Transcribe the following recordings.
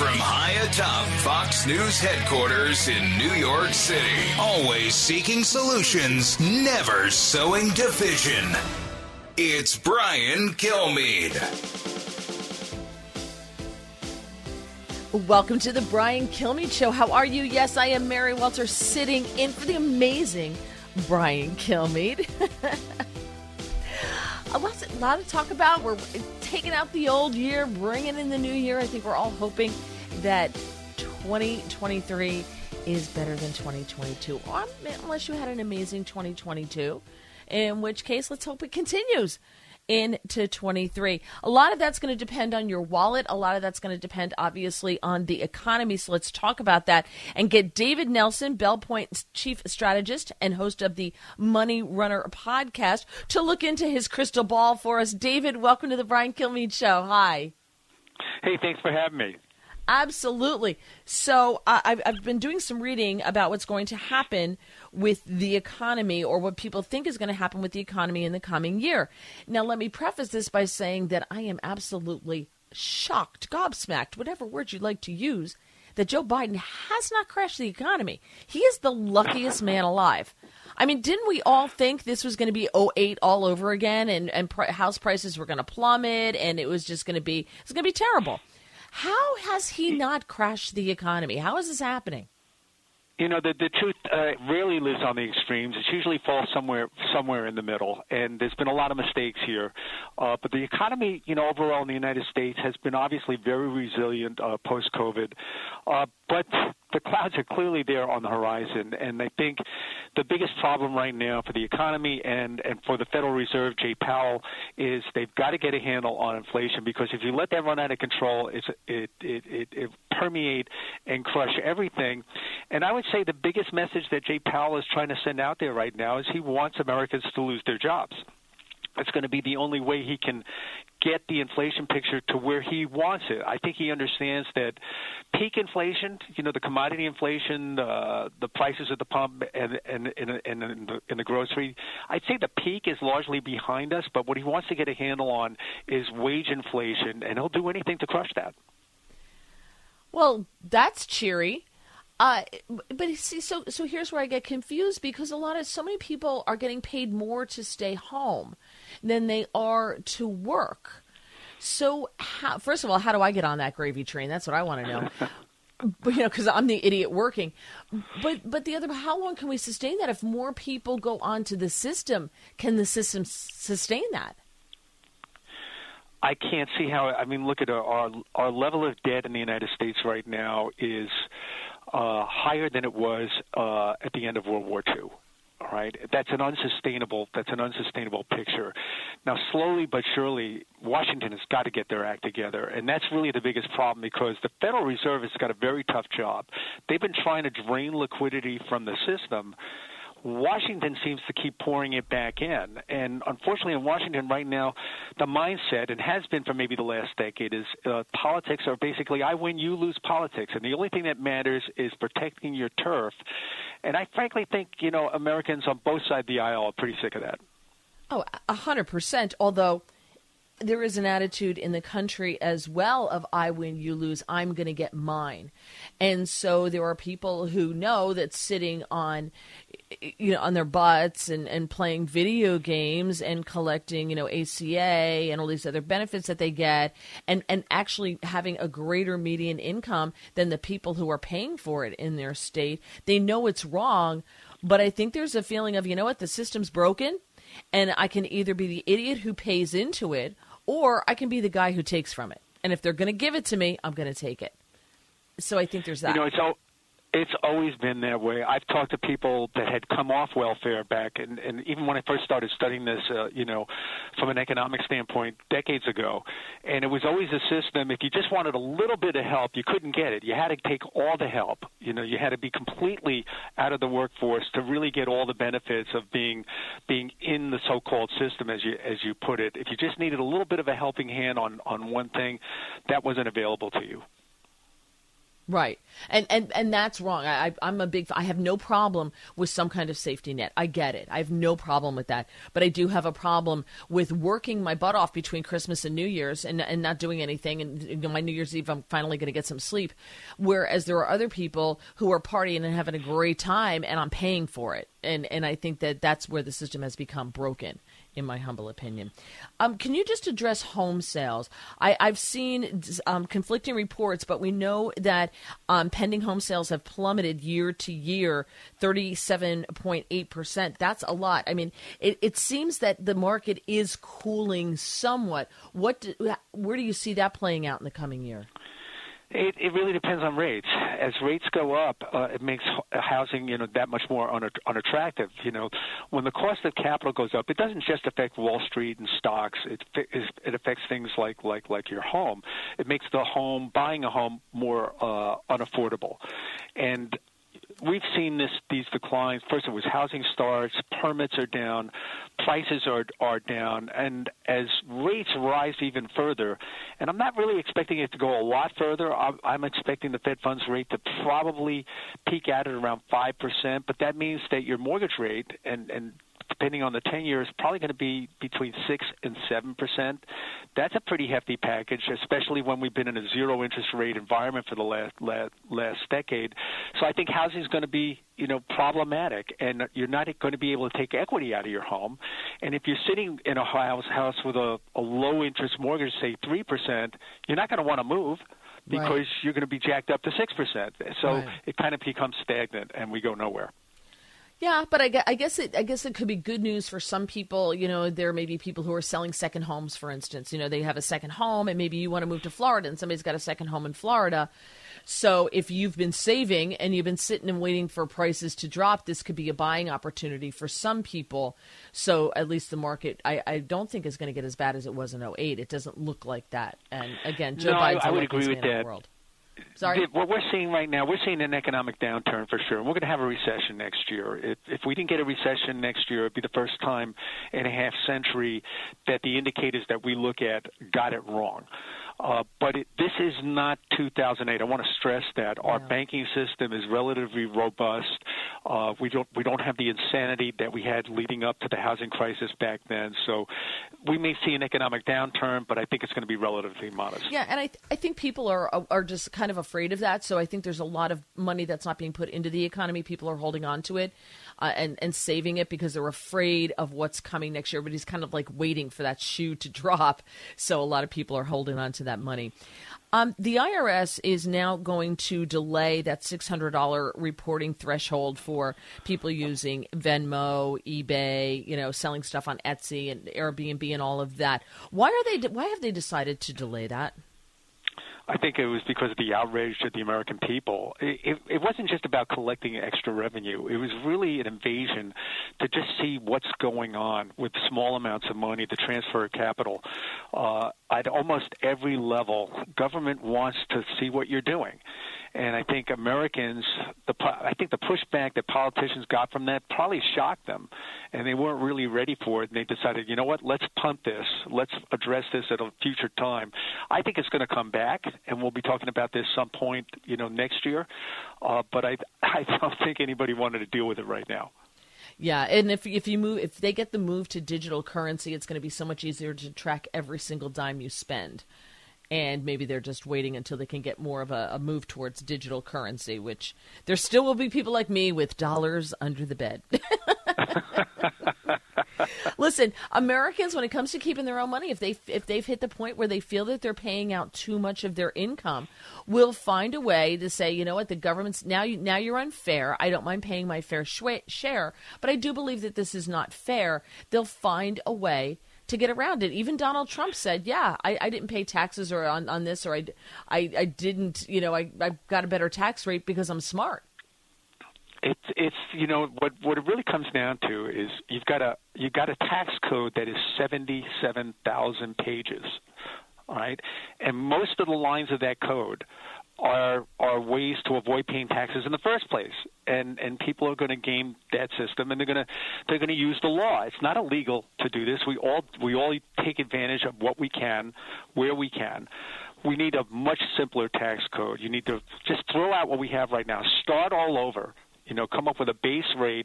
From high atop Fox News headquarters in New York City, always seeking solutions, never sowing division. It's Brian Kilmeade. Welcome to the Brian Kilmeade Show. How are you? Yes, I am Mary Welter, sitting in for the amazing Brian Kilmeade. A lot to talk about. We're taking out the old year, bringing in the new year. I think we're all hoping that 2023 is better than 2022, unless you had an amazing 2022, in which case, let's hope it continues into 23. A lot of that's going to depend on your wallet. A lot of that's going to depend, obviously, on the economy. So let's talk about that and get David Nelson, Bell Point's chief strategist and host of the Money Runner podcast, to look into his crystal ball for us. David, welcome to the Brian Kilmeade Show. Hi. Hey, thanks for having me. Absolutely. So I've been doing some reading about what's going to happen with the economy, or what people think is going to happen with the economy in the coming year. Now, let me preface this by saying that I am absolutely shocked, gobsmacked, whatever word you'd like to use, that Joe Biden has not crashed the economy. He is the luckiest man alive. I mean, didn't we all think this was going to be '08 all over again, and house prices were going to plummet, and it was just going to be terrible? How has he not crashed the economy? How is this happening? You know, the truth rarely lives on the extremes. It usually falls somewhere in the middle, and there's been a lot of mistakes here. But the economy, overall in the United States has been obviously very resilient post-COVID. But the clouds are clearly there on the horizon, and I think the biggest problem right now for the economy and for the Federal Reserve, Jay Powell, is they've got to get a handle on inflation, because if you let that run out of control, it permeate and crush everything. And I would say the biggest message that Jay Powell is trying to send out there right now is he wants Americans to lose their jobs. It's going to be the only way he can get the inflation picture to where he wants it. I think he understands that peak inflation, the commodity inflation, the prices at the pump and in the grocery, I'd say the peak is largely behind us, but what he wants to get a handle on is wage inflation, and he'll do anything to crush that. Well, that's cheery. But see, so here's where I get confused, because so many people are getting paid more to stay home than they are to work. So first of all, how do I get on that gravy train? That's what I want to know. Because I'm the idiot working. But the other, how long can we sustain that? If more people go onto the system, can the system sustain that? I can't see how. I mean, look at our level of debt in the United States right now is higher than it was at the end of World War II. All right, that's an unsustainable picture. Now, slowly but surely, Washington has got to get their act together, and that's really the biggest problem, because the Federal Reserve has got a very tough job. They've been trying to drain liquidity from the system. Washington seems to keep pouring it back in. And unfortunately, in Washington right now, the mindset, and has been for maybe the last decade, is politics are basically I win, you lose politics. And the only thing that matters is protecting your turf. And I frankly think, Americans on both sides of the aisle are pretty sick of that. Oh, 100%. Although there is an attitude in the country as well of I win, you lose, I'm going to get mine. And so there are people who know that sitting on their butts and playing video games and collecting, ACA and all these other benefits that they get, and actually having a greater median income than the people who are paying for it in their state. They know it's wrong, but I think there's a feeling of, the system's broken, and I can either be the idiot who pays into it, or I can be the guy who takes from it. And if they're going to give it to me, I'm going to take it. So I think there's that. It's always been that way. I've talked to people that had come off welfare back, and even when I first started studying this, from an economic standpoint decades ago, and it was always a system, if you just wanted a little bit of help, you couldn't get it. You had to take all the help. You had to be completely out of the workforce to really get all the benefits of being in the so-called system, as you put it. If you just needed a little bit of a helping hand on one thing, that wasn't available to you. Right. And that's wrong. I have no problem with some kind of safety net. I get it. I have no problem with that. But I do have a problem with working my butt off between Christmas and New Year's and not doing anything. And my New Year's Eve, I'm finally going to get some sleep. Whereas there are other people who are partying and having a great time, and I'm paying for it. And I think that's where the system has become broken, in my humble opinion. Can you just address home sales? I've seen conflicting reports, but we know that pending home sales have plummeted year to year, 37.8%. That's a lot. I mean, it seems that the market is cooling somewhat. Where do you see that playing out in the coming year? It really depends on rates. As rates go up, it makes housing, that much more unattractive. When the cost of capital goes up, it doesn't just affect Wall Street and stocks. It affects things like your home. It makes buying a home more unaffordable. And we've seen these declines. First, it was housing starts, permits are down, prices are down, and as rates rise even further, and I'm not really expecting it to go a lot further. I'm expecting the Fed funds rate to probably peak out at around 5%, but that means that your mortgage rate and depending on the 10-year, is probably going to be between 6 and 7%. That's a pretty hefty package, especially when we've been in a zero interest rate environment for the last decade. So I think housing is going to be, problematic, and you're not going to be able to take equity out of your home. And if you're sitting in a house with a low interest mortgage, say 3%, you're not going to want to move, because you're going to be jacked up to 6%. So it kind of becomes stagnant, and we go nowhere. Yeah, but I guess it could be good news for some people. There may be people who are selling second homes, for instance. They have a second home, and maybe you want to move to Florida, and somebody's got a second home in Florida. So if you've been saving and you've been sitting and waiting for prices to drop, this could be a buying opportunity for some people. So at least the market, I don't think is going to get as bad as it was in 2008. It doesn't look like that. And again, Joe Biden's I would agree with that. World. Sorry? What we're seeing right now, we're seeing an economic downturn for sure. And we're going to have a recession next year. If we didn't get a recession next year, it'd be the first time in a half century that the indicators that we look at got it wrong. But this is not 2008. I want to stress that our banking system is relatively robust. We don't have the insanity that we had leading up to the housing crisis back then. So we may see an economic downturn, but I think it's going to be relatively modest. Yeah, and I think people are just kind of afraid of that. So I think there's a lot of money that's not being put into the economy. People are holding on to it and saving it because they're afraid of what's coming next year. Everybody's kind of like waiting for that shoe to drop. So a lot of people are holding on to that money. The IRS is now going to delay that $600 reporting threshold for people using Venmo, eBay, selling stuff on Etsy and Airbnb and all of that. Why have they decided to delay that? I think it was because of the outrage of the American people. It wasn't just about collecting extra revenue. It was really an invasion to just see what's going on with small amounts of money, the transfer of capital. At almost every level, government wants to see what you're doing. And I think Americans, the pushback that politicians got from that probably shocked them, and they weren't really ready for it. And they decided, you know what, let's punt this. Let's address this at a future time. I think it's going to come back, and we'll be talking about this some point, next year. But I don't think anybody wanted to deal with it right now. Yeah, and if they get the move to digital currency, it's going to be so much easier to track every single dime you spend. And maybe they're just waiting until they can get more of a move towards digital currency, which there still will be people like me with dollars under the bed. Listen, Americans, when it comes to keeping their own money, if they've hit the point where they feel that they're paying out too much of their income, will find a way to say, you know what, the government's now you're unfair. I don't mind paying my fair share, but I do believe that this is not fair. They'll find a way to get around it. Even Donald Trump said, yeah, I didn't pay taxes or on this, or I didn't, I got a better tax rate because I'm smart. It's what it really comes down to is you've got a tax code that is 77,000 pages, all right? And most of the lines of that code are ways to avoid paying taxes in the first place, and people are going to game that system, and they're going to use the law. It's not illegal to do this. We all take advantage of what we can, where we can. we need a much simpler tax code. You need to just throw out what we have right now. Start all over. Come up with a base rate.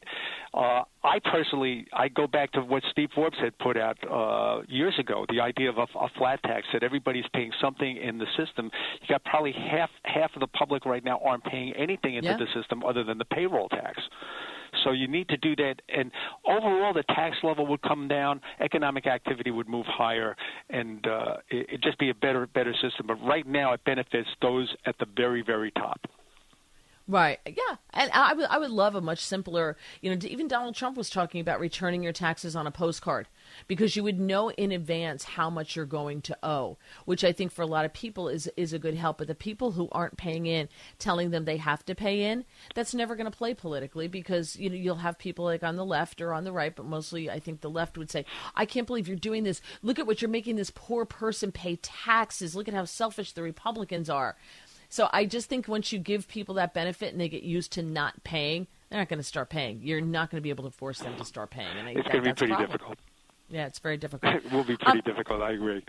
I go back to what Steve Forbes had put out years ago, the idea of a flat tax, that everybody's paying something in the system. You got probably half of the public right now aren't paying anything into the system other than the payroll tax. So you need to do that, and overall the tax level would come down, economic activity would move higher, and it'd just be a better system. But right now it benefits those at the very, very top. Right. Yeah. And I would love a much simpler, even Donald Trump was talking about returning your taxes on a postcard, because you would know in advance how much you're going to owe, which I think for a lot of people is a good help. But the people who aren't paying in, telling them they have to pay in, that's never going to play politically, because you'll have people like on the left or on the right, but mostly I think the left would say, I can't believe you're doing this. Look at what you're making this poor person pay taxes. Look at how selfish the Republicans are. So I just think once you give people that benefit and they get used to not paying, they're not going to start paying. You're not going to be able to force them to start paying. And it's going to be pretty difficult. Yeah, it's very difficult. It will be pretty difficult. I agree.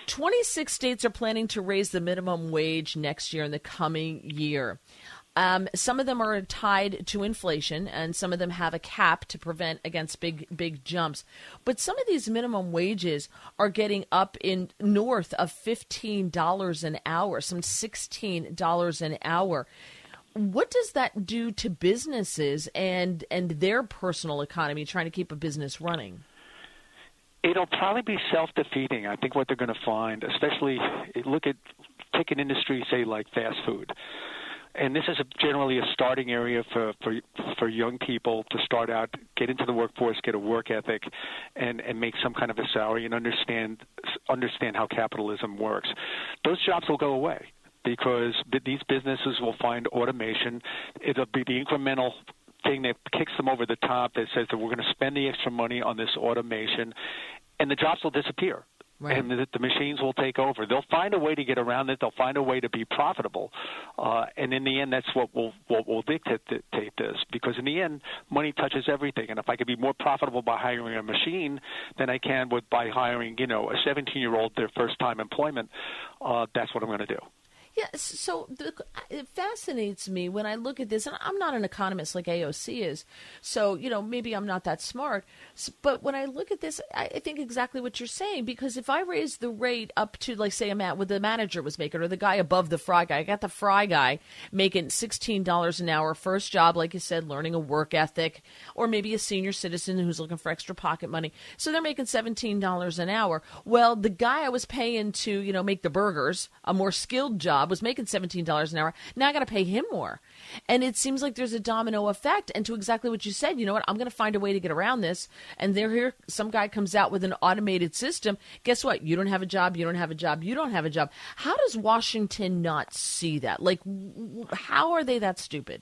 26 states are planning to raise the minimum wage next year in the coming year. Some of them are tied to inflation, and some of them have a cap to prevent against big jumps. But some of these minimum wages are getting up in north of $15 an hour, some $16 an hour. What does that do to businesses and their personal economy, trying to keep a business running? It'll probably be self-defeating. I think what they're going to find, especially take an industry, say, like fast food. And this is generally a starting area for young people to start out, get into the workforce, get a work ethic, and make some kind of a salary and understand how capitalism works. Those jobs will go away because these businesses will find automation. It'll be the incremental thing that kicks them over the top that says that we're going to spend the extra money on this automation, and the jobs will disappear. Right. And the machines will take over. They'll find a way to get around it. They'll find a way to be profitable. And in the end, that's what will dictate this. Because in the end, money touches everything. And if I could be more profitable by hiring a machine than I can by hiring, a 17-year-old their first-time employment, that's what I'm going to do. Yeah, so it fascinates me when I look at this, and I'm not an economist like AOC is, so, maybe I'm not that smart, but when I look at this, I think exactly what you're saying, because if I raise the rate up to, like, say, what the manager was making, or the guy above the fry guy, I got the fry guy making $16 an hour, first job, like you said, learning a work ethic, or maybe a senior citizen who's looking for extra pocket money, so they're making $17 an hour. Well, the guy I was paying to, make the burgers, a more skilled job, was making $17 an hour. Now I got to pay him more. And it seems like there's a domino effect. And to exactly what you said, I'm going to find a way to get around this. And here, some guy comes out with an automated system. Guess what? You don't have a job. You don't have a job. You don't have a job. How does Washington not see that? Like, how are they that stupid?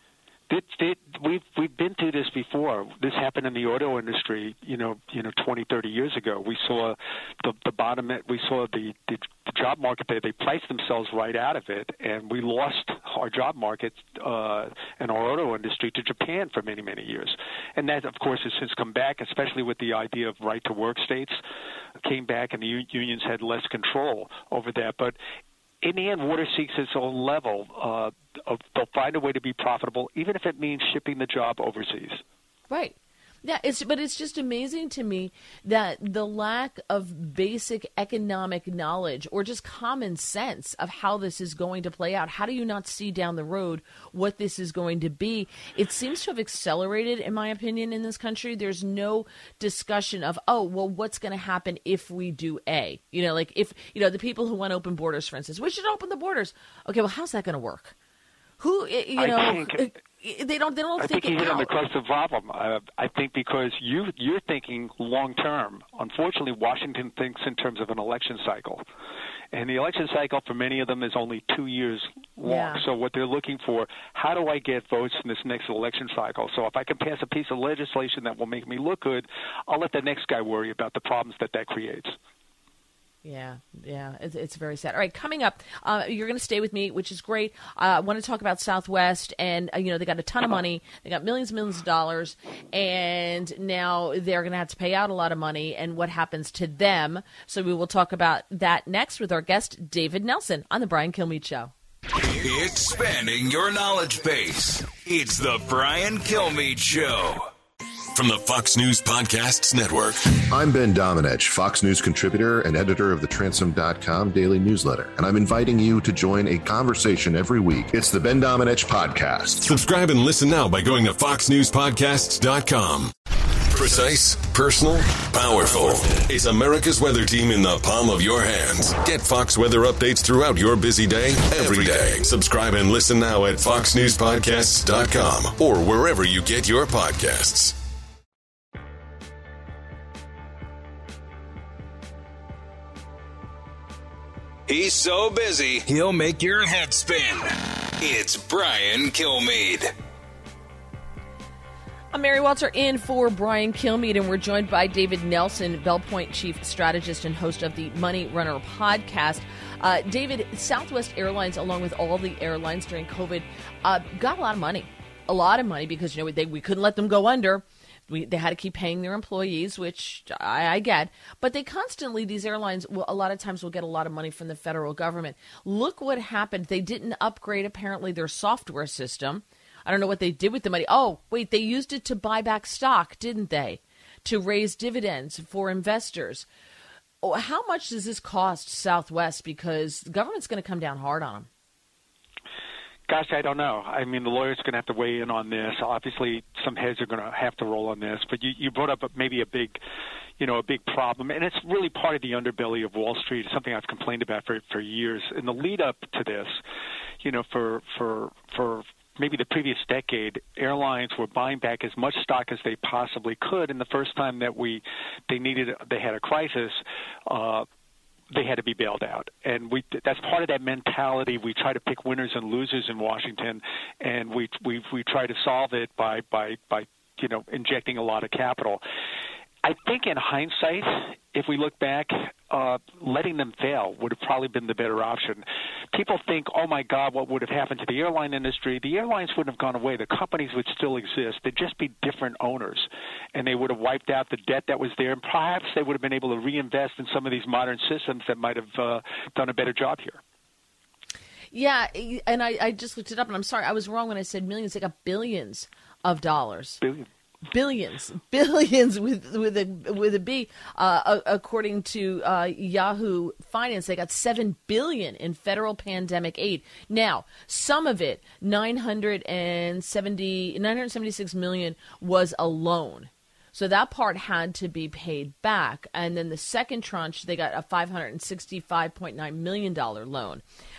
We've been through this before. This happened in the auto industry, 20, 30 years ago. We saw the bottom. We saw the job market there. They priced themselves right out of it, and we lost our job market and our auto industry to Japan for many, many years. And that, of course, has since come back, especially with the idea of right-to-work states came back, and the unions had less control over that. But in the end, water seeks its own level. They'll find a way to be profitable, even if it means shipping the job overseas. Right. Yeah, but it's just amazing to me that the lack of basic economic knowledge or just common sense of how this is going to play out. How do you not see down the road what this is going to be? It seems to have accelerated, in my opinion, in this country. There's no discussion of, what's going to happen if we do A? Like if, the people who want open borders, for instance, we should open the borders. Okay, well, how's that going to work? Who, they don't I think you it hit on out. the crux of the problem. I think because you're thinking long term. Unfortunately, Washington thinks in terms of an election cycle, and the election cycle for many of them is only 2 years long. Yeah. So what they're looking for, how do I get votes in this next election cycle? So if I can pass a piece of legislation that will make me look good, I'll let the next guy worry about the problems that creates. Yeah, it's very sad. All right, coming up, you're going to stay with me, which is great. I want to talk about Southwest, and they got a ton of money. They got millions and millions of dollars, and now they're going to have to pay out a lot of money, and what happens to them. So we will talk about that next with our guest, David Nelson, on The Brian Kilmeade Show. Expanding your knowledge base. It's The Brian Kilmeade Show. From the Fox News Podcasts Network. I'm Ben Domenech, Fox News contributor and editor of the Transom.com daily newsletter, and I'm inviting you to join a conversation every week. It's the Ben Domenech Podcast. Subscribe and listen now by going to foxnewspodcasts.com. Precise, personal, powerful. It's America's weather team in the palm of your hands. Get Fox weather updates throughout your busy day, every day. Subscribe and listen now at foxnewspodcasts.com or wherever you get your podcasts. He's so busy, he'll make your head spin. It's Brian Kilmeade. I'm Mary Walter in for Brian Kilmeade, and we're joined by David Nelson, Bell Point chief strategist and host of the Money Runner podcast. David, Southwest Airlines, along with all the airlines during COVID, got a lot of money because we couldn't let them go under. They had to keep paying their employees, which I get. But these airlines, a lot of times will get a lot of money from the federal government. Look what happened. They didn't upgrade, apparently, their software system. I don't know what they did with the money. Oh, wait, they used it to buy back stock, didn't they? To raise dividends for investors. Oh, how much does this cost Southwest? Because the government's going to come down hard on them. Gosh, I don't know. I mean, the lawyer's going to have to weigh in on this. Obviously, some heads are going to have to roll on this. But you brought up maybe a big problem, and it's really part of the underbelly of Wall Street. It's something I've complained about for years. In the lead up to this, for maybe the previous decade, airlines were buying back as much stock as they possibly could. And the first time that they had a crisis, they had to be bailed out. And that's part of that mentality. We try to pick winners and losers in Washington, and we try to solve it by injecting a lot of capital. I think in hindsight, if we look back, letting them fail would have probably been the better option. People think, oh, my God, what would have happened to the airline industry? The airlines wouldn't have gone away. The companies would still exist. They'd just be different owners, and they would have wiped out the debt that was there, and perhaps they would have been able to reinvest in some of these modern systems that might have done a better job here. Yeah, and I just looked it up, and I'm sorry, I was wrong when I said millions. They got billions of dollars. Billions with a B. According to Yahoo Finance, they got $7 billion in federal pandemic aid. Now, some of it, $976 million, was a loan. So that part had to be paid back. And then the second tranche, they got a $565.9 million loan.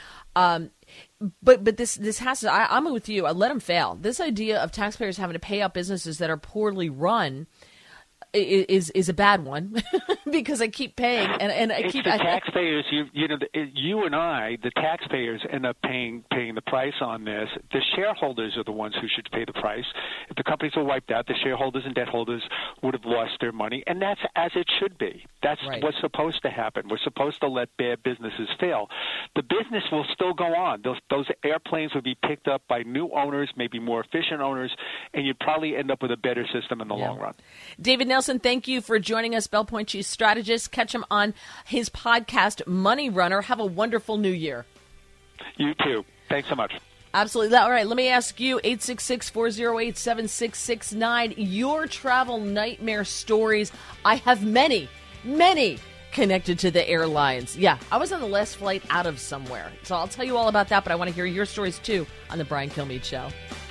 But this has to. I'm with you. I let them fail. This idea of taxpayers having to pay out businesses that are poorly run is a bad one because I keep paying and I keep. Taxpayers, you and I, the taxpayers, end up paying the price on this. The shareholders are the ones who should pay the price. If the companies were wiped out, the shareholders and debt holders would have lost their money, and that's as it should be. That's right. What's supposed to happen. We're supposed to let bad businesses fail. The business will still go on. Those airplanes would be picked up by new owners, maybe more efficient owners, and you'd probably end up with a better system in the long run. David Nelson, thank you for joining us, Bell Point Chief Strategist. Catch him on his podcast, Money Runner. Have a wonderful new year. You too. Thanks so much. Absolutely. All right, let me ask you, 866-408-7669, your travel nightmare stories. I have many connected to the airlines. Yeah, I was on the last flight out of somewhere. So I'll tell you all about that, but I want to hear your stories too on The Brian Kilmeade Show.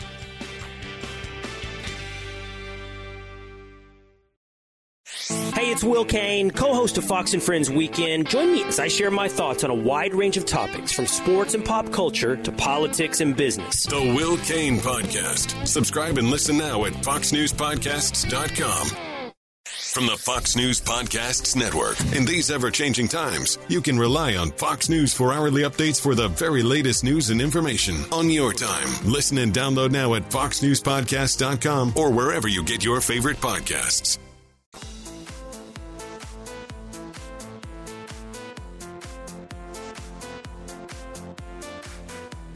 Hey, it's Will Kane, co-host of Fox & Friends Weekend. Join me as I share my thoughts on a wide range of topics, from sports and pop culture to politics and business. The Will Kane Podcast. Subscribe and listen now at foxnewspodcasts.com. From the Fox News Podcasts Network. In these ever-changing times, you can rely on Fox News for hourly updates for the very latest news and information on your time. Listen and download now at foxnewspodcasts.com or wherever you get your favorite podcasts.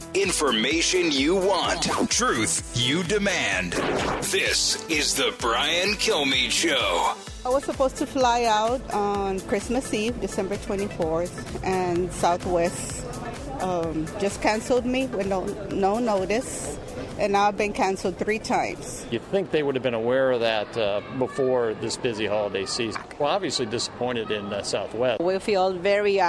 Information you want. Truth you demand. This is the Brian Kilmeade Show. I was supposed to fly out on Christmas Eve, December 24th, and Southwest just canceled me with no notice. And now I've been canceled 3 times. You'd think they would have been aware of that before this busy holiday season. Well, obviously disappointed in Southwest. We feel very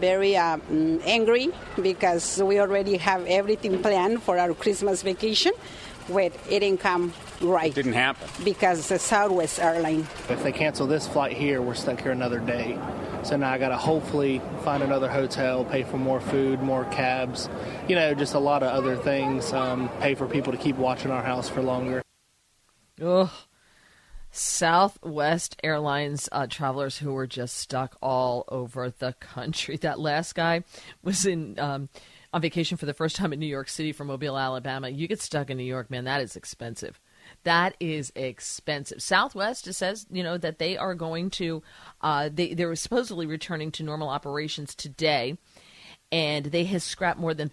angry because we already have everything planned for our Christmas vacation, but it didn't come right. It didn't happen. Because the Southwest airline. If they cancel this flight here, we're stuck here another day. So now I got to hopefully find another hotel, pay for more food, more cabs, just a lot of other things, pay for people to keep watching our house for longer. Ugh. Southwest Airlines travelers who were just stuck all over the country. That last guy was on vacation for the first time in New York City from Mobile, Alabama. You get stuck in New York, man, that is expensive. That is expensive. Southwest says, that they are going to, they're supposedly returning to normal operations today, and they have scrapped more than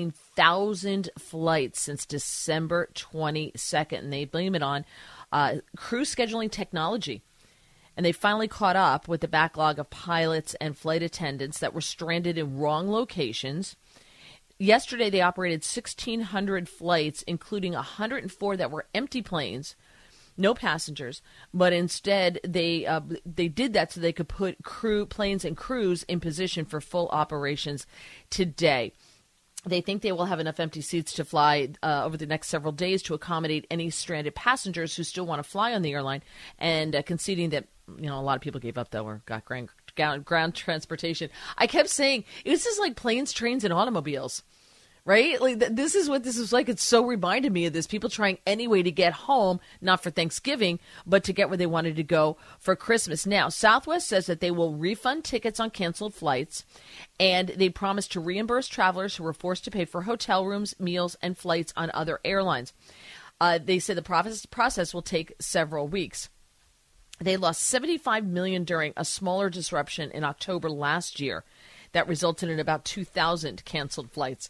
13,000 flights since December 22nd, and they blame it on crew scheduling technology. And they finally caught up with the backlog of pilots and flight attendants that were stranded in wrong locations. Yesterday, they operated 1,600 flights, including 104 that were empty planes, no passengers. But instead, they did that so they could put planes and crews in position for full operations today. They think they will have enough empty seats to fly over the next several days to accommodate any stranded passengers who still want to fly on the airline, and conceding that a lot of people gave up, though, or got ground transportation. I kept saying, this is like planes, trains, and automobiles, right? Like this is what this is like. It's so reminded me of this. People trying any way to get home, not for Thanksgiving, but to get where they wanted to go for Christmas. Now, Southwest says that they will refund tickets on canceled flights, and they promise to reimburse travelers who were forced to pay for hotel rooms, meals, and flights on other airlines. They say the process will take several weeks. They lost $75 million during a smaller disruption in October last year that resulted in about 2,000 canceled flights.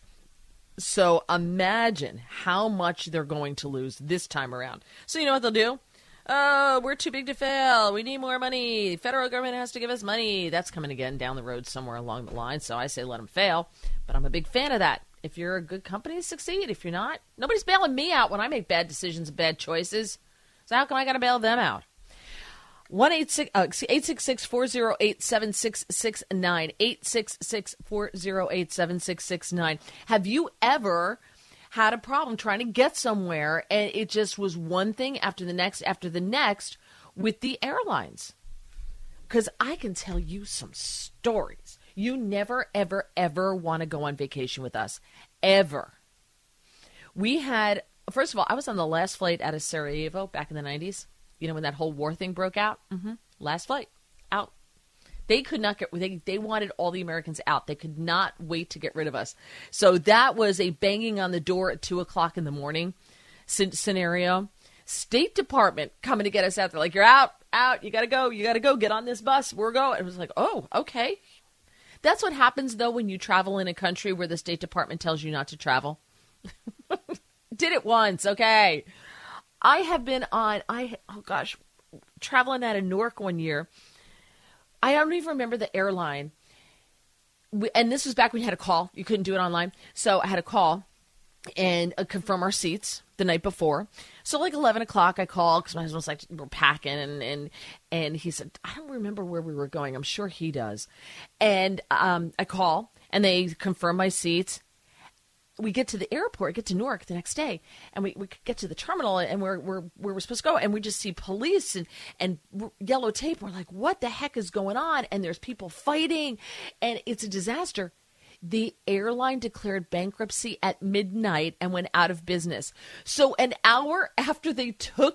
So imagine how much they're going to lose this time around. So you know what they'll do? Oh, we're too big to fail. We need more money. Federal government has to give us money. That's coming again down the road somewhere along the line. So I say let them fail. But I'm a big fan of that. If you're a good company, succeed. If you're not, nobody's bailing me out when I make bad decisions and bad choices. So how come I got to bail them out? 866-408-7669, 866-408-7669. Have you ever had a problem trying to get somewhere and it just was one thing after the next with the airlines? Because I can tell you some stories. You never, ever, ever want to go on vacation with us. Ever. First of all, I was on the last flight out of Sarajevo back in the 90s. When that whole war thing broke out? Last flight. Out. They could not they wanted all the Americans out. They could not wait to get rid of us. So that was a banging on the door at 2 o'clock in the morning scenario. State Department coming to get us out. They're like, you're out. You got to go. Get on this bus. We're going. It was like, oh, okay. That's what happens, though, when you travel in a country where the State Department tells you not to travel. Did it once. Okay. I have been traveling out of Newark one year. I don't even remember the airline. And this was back when you had a call. You couldn't do it online. So I had a call and confirm our seats the night before. So like 11 o'clock I called because my husband was like, we're packing. And he said, I don't remember where we were going. I'm sure he does. And I call and they confirm my seats. We get to the airport, get to Newark the next day, and we get to the terminal, and where we're supposed to go, and we just see police and yellow tape. We're like, what the heck is going on? And there's people fighting, and it's a disaster. The airline declared bankruptcy at midnight and went out of business. So an hour after they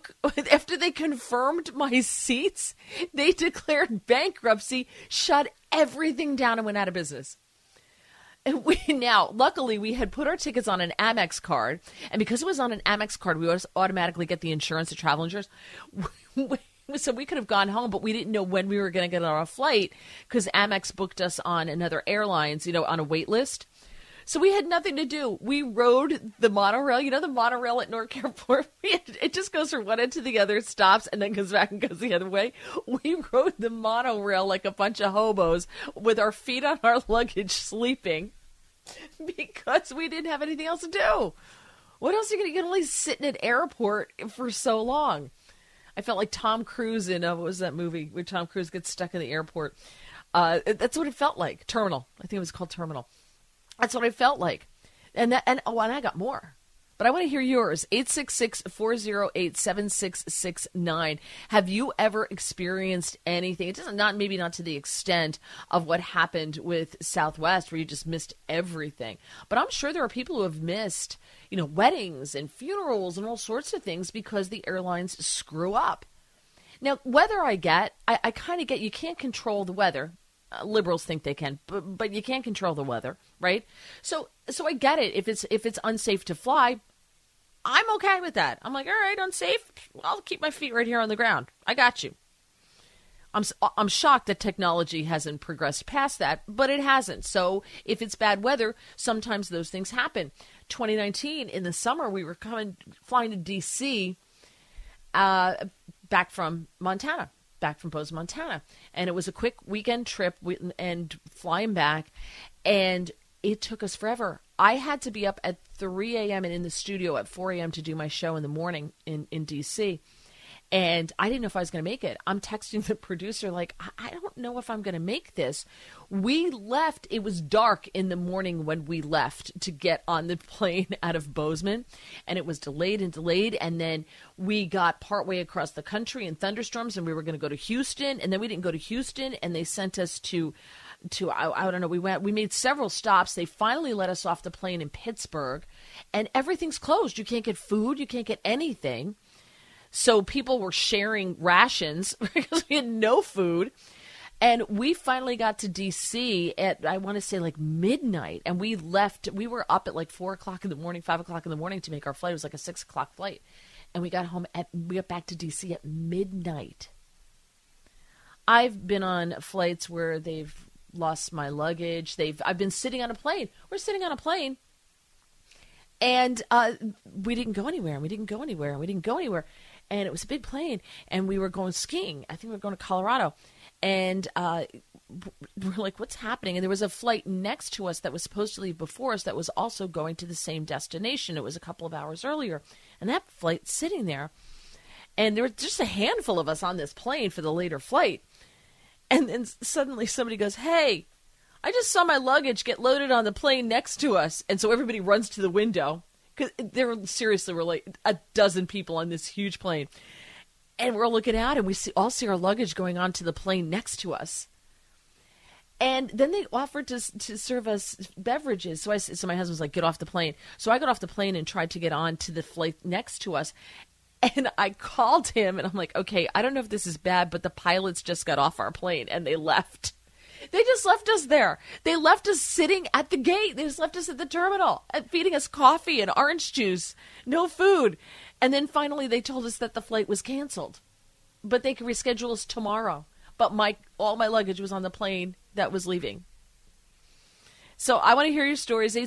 confirmed my seats, they declared bankruptcy, shut everything down, and went out of business. And luckily, we had put our tickets on an Amex card. And because it was on an Amex card, we automatically get the insurance, the travel insurance. So we could have gone home, but we didn't know when we were going to get on our flight because Amex booked us on another airlines, on a wait list. So we had nothing to do. We rode the monorail. You know the monorail at Newark Airport? It just goes from one end to the other, stops, and then goes back and goes the other way. We rode the monorail like a bunch of hobos with our feet on our luggage sleeping because we didn't have anything else to do. What else are you going to get? Only sit in an airport for so long. I felt like Tom Cruise in, what was that movie where Tom Cruise gets stuck in the airport? That's what it felt like. Terminal. I think it was called Terminal. That's what I felt like. And I got more. But I want to hear yours. 866-408-7669. Have you ever experienced anything? It doesn't, maybe not to the extent of what happened with Southwest, where you just missed everything. But I'm sure there are people who have missed, weddings and funerals and all sorts of things because the airlines screw up. Now, weather I kind of get, you can't control the weather. Liberals think they can, but you can't control the weather, right? So I get it. If it's unsafe to fly, I'm okay with that. I'm like, all right, unsafe. I'll keep my feet right here on the ground. I got you. I'm shocked that technology hasn't progressed past that, but it hasn't. So if it's bad weather, sometimes those things happen. 2019 in the summer, we were flying to D.C. Back from Bozeman, Montana. And it was a quick weekend trip and flying back, and it took us forever. I had to be up at 3 a.m. and in the studio at 4 a.m. to do my show in the morning in D.C., and I didn't know if I was going to make it. I'm texting the producer like, I don't know if I'm going to make this. We left. It was dark in the morning when we left to get on the plane out of Bozeman, and it was delayed. And then we got partway across the country in thunderstorms, and we were going to go to Houston, and then we didn't go to Houston, and they sent us to I don't know. We made several stops. They finally let us off the plane in Pittsburgh, and everything's closed. You can't get food. You can't get anything. So people were sharing rations because we had no food. And we finally got to D.C. at, I want to say, like midnight. And we left. We were up at like 4 o'clock in the morning, 5 o'clock in the morning to make our flight. It was like a 6 o'clock flight. And we got back to D.C. at midnight. I've been on flights where they've lost my luggage. I've been sitting on a plane. We're sitting on a plane. And we didn't go anywhere. And it was a big plane, and we were going skiing. I think we were going to Colorado. And we're like, what's happening? And there was a flight next to us that was supposed to leave before us that was also going to the same destination. It was a couple of hours earlier. And that flight's sitting there. And there was just a handful of us on this plane for the later flight. And then suddenly somebody goes, hey, I just saw my luggage get loaded on the plane next to us. And so everybody runs to the window. Because we're like a dozen people on this huge plane. And we're looking out, and we all see our luggage going onto the plane next to us. And then they offered to serve us beverages. So my husband's like, get off the plane. So I got off the plane and tried to get on to the flight next to us. And I called him, and I'm like, okay, I don't know if this is bad, but the pilots just got off our plane, and they left. They just left us there. They left us sitting at the gate. They just left us at the terminal and feeding us coffee and orange juice, no food. And then finally they told us that the flight was canceled, but they could reschedule us tomorrow. But all my luggage was on the plane that was leaving. So I want to hear your stories,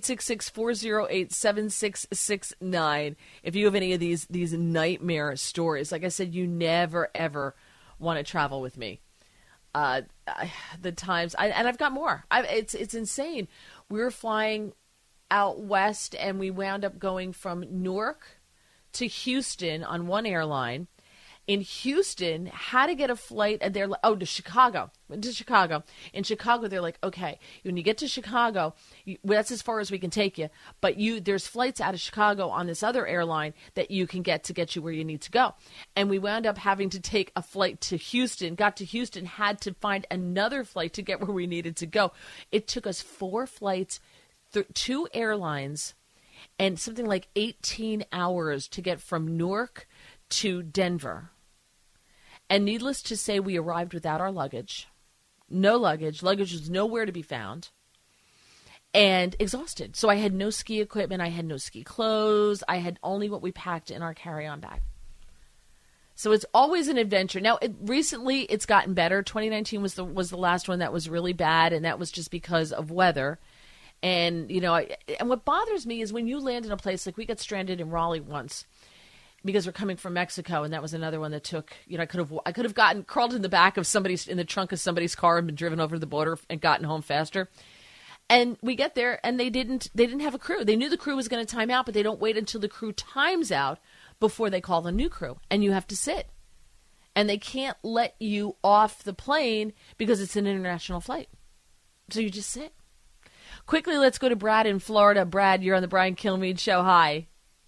866-408-7669. If you have any of these nightmare stories, like I said, you never, ever want to travel with me. The times, and I've got more. It's insane. We were flying out west, and we wound up going from Newark to Houston on one airline. In Houston, had to get a flight, and they're to Chicago. Went to Chicago. In Chicago, they're like, okay, when you get to Chicago, that's as far as we can take you. But there's flights out of Chicago on this other airline that you can get you where you need to go. And we wound up having to take a flight to Houston. Got to Houston, had to find another flight to get where we needed to go. It took us 4 flights, 2 airlines, and something like 18 hours to get from Newark to Denver. And needless to say, we arrived without our luggage. No luggage. Luggage was nowhere to be found. And exhausted. So I had no ski equipment. I had no ski clothes. I had only what we packed in our carry-on bag. So it's always an adventure. Now, recently, it's gotten better. 2019 was the last one that was really bad, and that was just because of weather. And, you know, and what bothers me is when you land in a place like we got stranded in Raleigh once because we're coming from Mexico. And that was another one that took, you know, I could have gotten crawled in the back of in the trunk of somebody's car and been driven over the border and gotten home faster. And we get there and they didn't have a crew. They knew the crew was going to time out, but they don't wait until the crew times out before they call the new crew. And you have to sit. And they can't let you off the plane because it's an international flight. So you just sit. Quickly, let's go to Brad in Florida. Brad, you're on the Brian Kilmeade Show. Hi.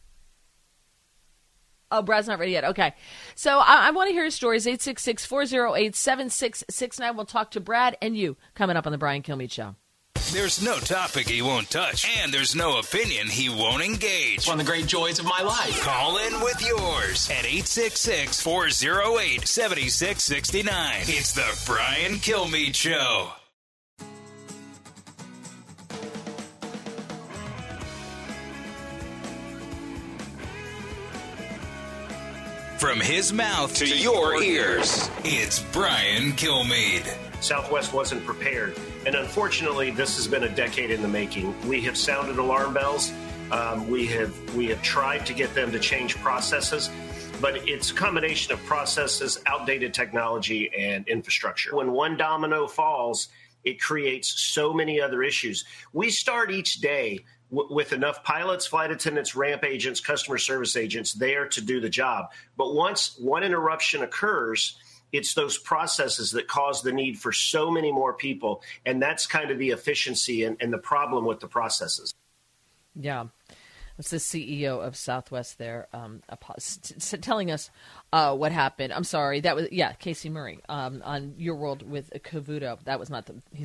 Oh, Brad's not ready yet. Okay. So I want to hear your stories. 866-408-7669. We'll talk to Brad and you coming up on the Brian Kilmeade Show. There's no topic he won't touch, and there's no opinion he won't engage. One of the great joys of my life. Call in with yours at 866-408-7669. It's the Brian Kilmeade Show. From his mouth to your ears, it's Brian Kilmeade. Southwest wasn't prepared. And unfortunately, this has been a decade in the making. We have sounded alarm bells. We have tried to get them to change processes, but it's a combination of processes, outdated technology, and infrastructure. When one domino falls, it creates so many other issues. We start each day with enough pilots, flight attendants, ramp agents, customer service agents there to do the job. But once one interruption occurs, it's those processes that cause the need for so many more people. And that's kind of the efficiency and the problem with the processes. Yeah. That's the CEO of Southwest there telling us what happened. I'm sorry. That was, Casey Murray on Your World with Cavuto. That was not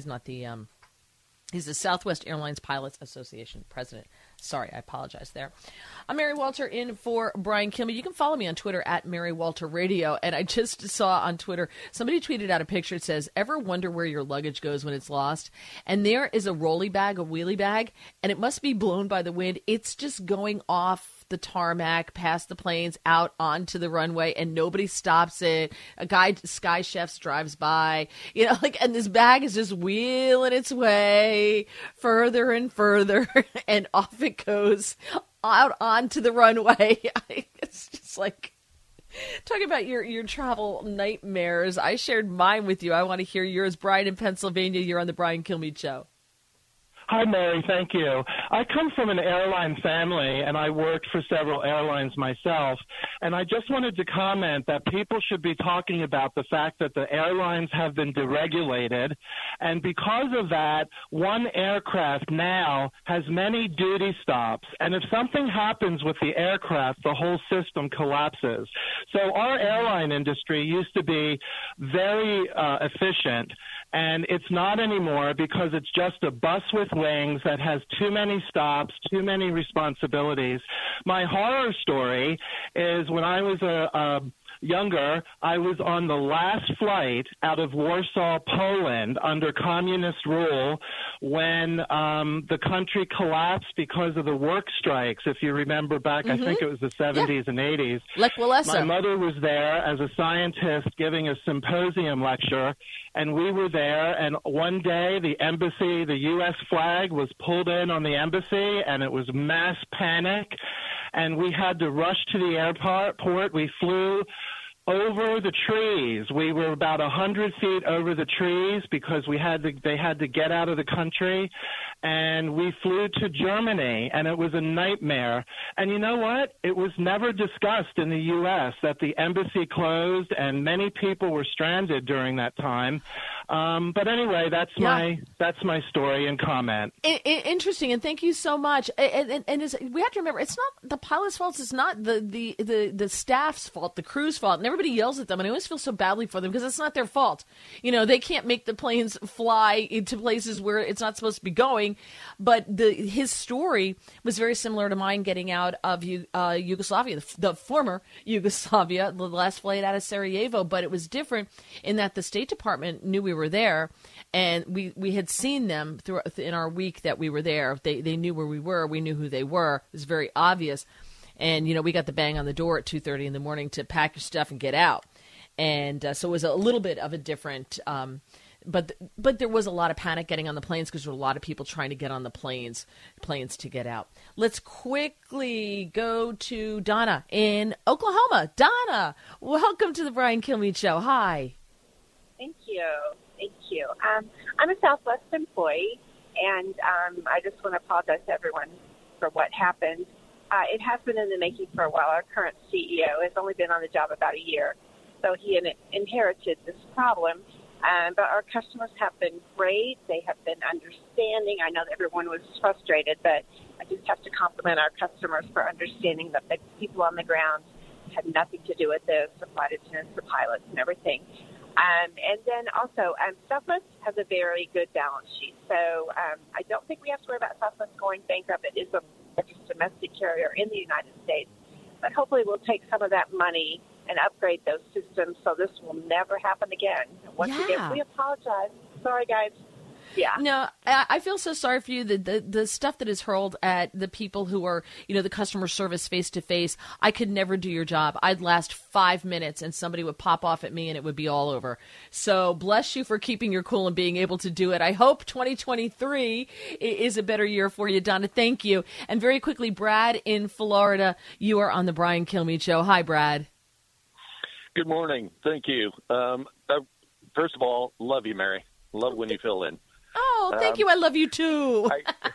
he's the Southwest Airlines Pilots Association president. Sorry, I apologize there. I'm Mary Walter in for Brian Kilmeade. You can follow me on Twitter at Mary Walter Radio. And I just saw on Twitter, somebody tweeted out a picture. It says, ever wonder where your luggage goes when it's lost? And there is a rolly bag, a wheelie bag, and it must be blown by the wind. It's just going off the tarmac, past the planes, out onto the runway, and nobody stops it. A guy, Sky Chefs, drives by, you know, like, and this bag is just wheeling its way further and further, and off it goes out onto the runway. It's just like, talking about your travel nightmares. I shared mine with you. I want to hear yours. Brian in Pennsylvania, you're on the Brian Kilmeade Show. Hi, Mary. Thank you. I come from an airline family, and I worked for several airlines myself. And I just wanted to comment that people should be talking about the fact that the airlines have been deregulated. And because of that, one aircraft now has many duty stops. And if something happens with the aircraft, the whole system collapses. So our airline industry used to be very efficient. And it's not anymore because it's just a bus with wings that has too many stops, too many responsibilities. My horror story is when I was younger, I was on the last flight out of Warsaw, Poland, under communist rule when the country collapsed because of the work strikes. If you remember back, I think it was the 70s and 80s. Lech Walesa. My mother was there as a scientist giving a symposium lecture, and we were there, and one day the embassy, the U.S. flag was pulled in on the embassy, and it was mass panic, and we had to rush to the airport. We flew over the trees. We were about 100 feet over the trees because they had to get out of the country, and we flew to Germany, and it was a nightmare. And you know what? It was never discussed in the U.S. that the embassy closed, and many people were stranded during that time. But anyway, that's my story and comment. Interesting, and thank you so much. And we have to remember, it's not the pilot's fault. It's not the staff's fault, the crew's fault, and everybody yells at them. And I always feel so badly for them because it's not their fault. You know, they can't make the planes fly into places where it's not supposed to be going. But his story was very similar to mine getting out of Yugoslavia, the former Yugoslavia, the last flight out of Sarajevo. But it was different in that the State Department knew we were there, and we had seen them in our week that we were there. They knew where we were. We knew who they were. It was very obvious. And, you know, we got the bang on the door at 2:30 in the morning to pack your stuff and get out. And so it was a little bit of a different but there was a lot of panic getting on the planes because there were a lot of people trying to get on the planes to get out. Let's quickly go to Donna in Oklahoma. Donna, welcome to the Brian Kilmeade Show. Hi. Thank you. I'm a Southwest employee, and I just want to apologize to everyone for what happened. It has been in the making for a while. Our current CEO has only been on the job about a year, so he inherited this problem. But our customers have been great. They have been understanding. I know that everyone was frustrated, but I just have to compliment our customers for understanding that the people on the ground had nothing to do with this, the flight attendants, the pilots, and everything. And then also, Southwest has a very good balance sheet. So I don't think we have to worry about Southwest going bankrupt. It is the largest domestic carrier in the United States. But hopefully we'll take some of that money and upgrade those systems so this will never happen again. Once again, we apologize. Sorry, guys. Yeah. No, I feel so sorry for you. The stuff that is hurled at the people who are, the customer service face to face. I could never do your job. I'd last 5 minutes and somebody would pop off at me and it would be all over. So bless you for keeping your cool and being able to do it. I hope 2023 is a better year for you, Donna. Thank you. And very quickly, Brad in Florida, you are on the Brian Kilmeade Show. Hi, Brad. Good morning. Thank you. First of all, love you, Mary. Love when you fill in. Oh, thank you. I love you too.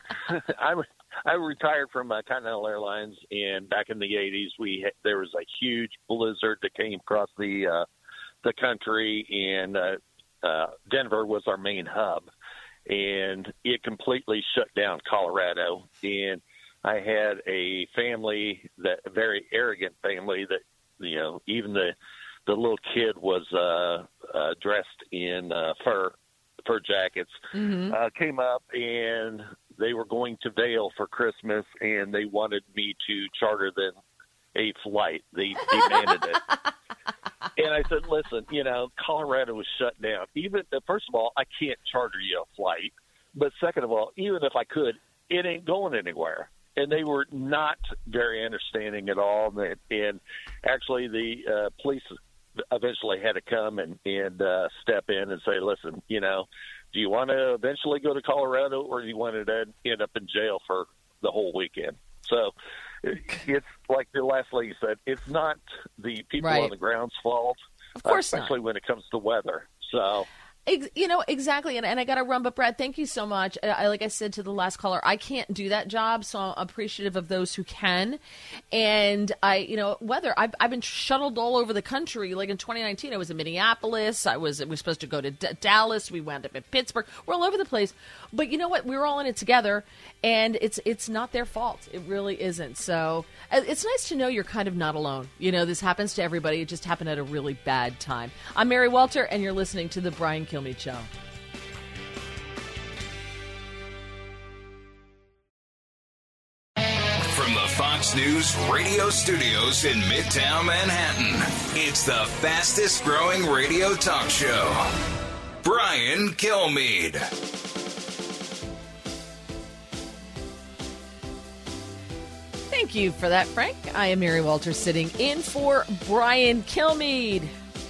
I retired from Continental Airlines, and back in the 80s, there was a huge blizzard that came across the country, and Denver was our main hub, and it completely shut down Colorado. And I had a family, a very arrogant family, that even the little kid was dressed in fur jackets, came up, and they were going to Vail for Christmas, and they wanted me to charter them a flight. They demanded it. And I said, listen, Colorado was shut down. First of all, I can't charter you a flight. But second of all, even if I could, it ain't going anywhere. And they were not very understanding at all. And actually, the police eventually had to come and step in and say, listen, do you want to eventually go to Colorado, or do you want to end up in jail for the whole weekend? So it's like the last lady said, it's not the people on the ground's fault, of course, especially not. when it comes to weather. So. Exactly. And I got to run, but Brad, thank you so much. Like I said to the last caller, I can't do that job, so I'm appreciative of those who can. And weather, I've been shuttled all over the country. Like in 2019, I was in Minneapolis. We were supposed to go to Dallas. We wound up in Pittsburgh. We're all over the place. But you know what? We were all in it together, and it's not their fault. It really isn't. So it's nice to know you're kind of not alone. This happens to everybody. It just happened at a really bad time. I'm Mary Walter, and you're listening to the Brian Kilmeade Show. From the Fox News radio studios in Midtown Manhattan, it's the fastest growing radio talk show. Brian Kilmeade. Thank you for that, Frank. I am Mary Walter, sitting in for Brian Kilmeade.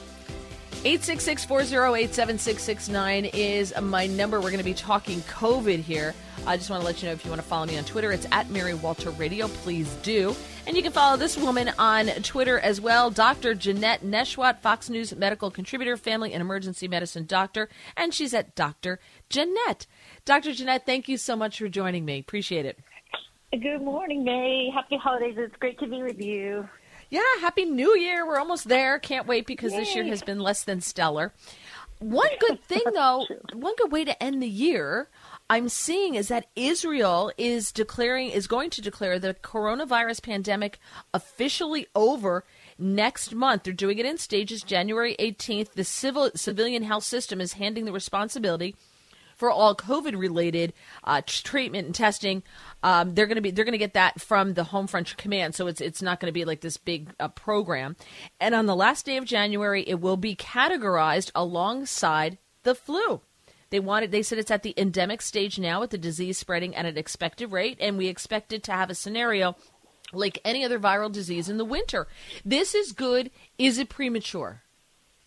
866-408-7669 is my number. We're going to be talking COVID here. I just want to let you know, if you want to follow me on Twitter, it's at Mary Walter Radio. Please do. And you can follow this woman on Twitter as well, Dr. Jeanette Neshwat, Fox News medical contributor, family and emergency medicine doctor, and she's at Dr. Jeanette. Dr. Jeanette, thank you so much for joining me. Appreciate it. Good morning, May. Happy holidays. It's great to be with you. Yeah, Happy New Year. We're almost there. Can't wait, because this year has been less than stellar. One good thing, though, one good way to end the year I'm seeing is that Israel is going to declare the coronavirus pandemic officially over next month. They're doing it in stages. January 18th, the civilian health system is handing the responsibility for all COVID-related treatment and testing. They're going to get that from the Home Front Command, so it's not going to be like this big program. And on the last day of January, it will be categorized alongside the flu. They said it's at the endemic stage now, with the disease spreading at an expected rate, and we expect it to have a scenario like any other viral disease in the winter. This is good. Is it premature?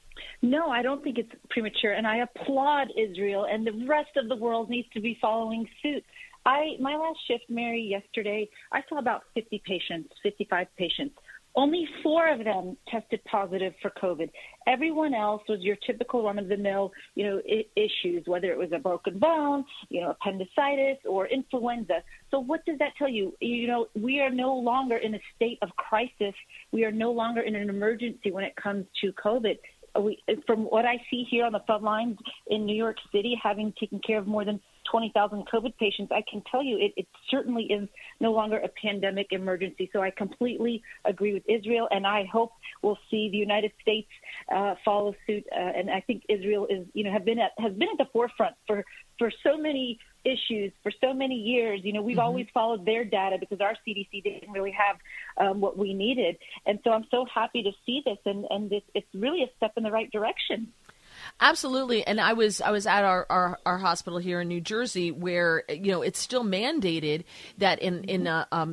No, I don't think it's premature, and I applaud Israel, and the rest of the world needs to be following suit. My last shift, Mary, yesterday, I saw about 55 patients. Only 4 of them tested positive for COVID. Everyone else was your typical run-of-the-mill, issues, whether it was a broken bone, appendicitis or influenza. So what does that tell you? We are no longer in a state of crisis. We are no longer in an emergency when it comes to COVID. From what I see here on the front lines in New York City, having taken care of more than 20,000 COVID patients, I can tell you it certainly is no longer a pandemic emergency. So I completely agree with Israel, and I hope we'll see the United States follow suit. And I think Israel is, has been at the forefront for so many issues for so many years. We've always followed their data because our CDC didn't really have what we needed. And so I'm so happy to see this, and it's really a step in the right direction. Absolutely. And I was at our hospital here in New Jersey where, it's still mandated that in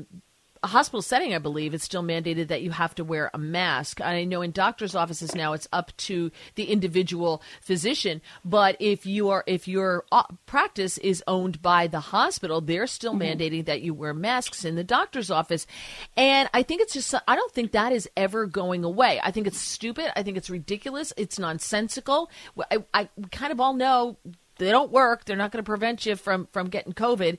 a hospital setting, I believe, it's still mandated that you have to wear a mask. I know in doctors' offices now it's up to the individual physician, but if your practice is owned by the hospital, they're still mandating that you wear masks in the doctor's office. And I think I don't think that is ever going away. I think it's stupid. I think it's ridiculous. It's nonsensical. I kind of all know they don't work. They're not going to prevent you from getting COVID.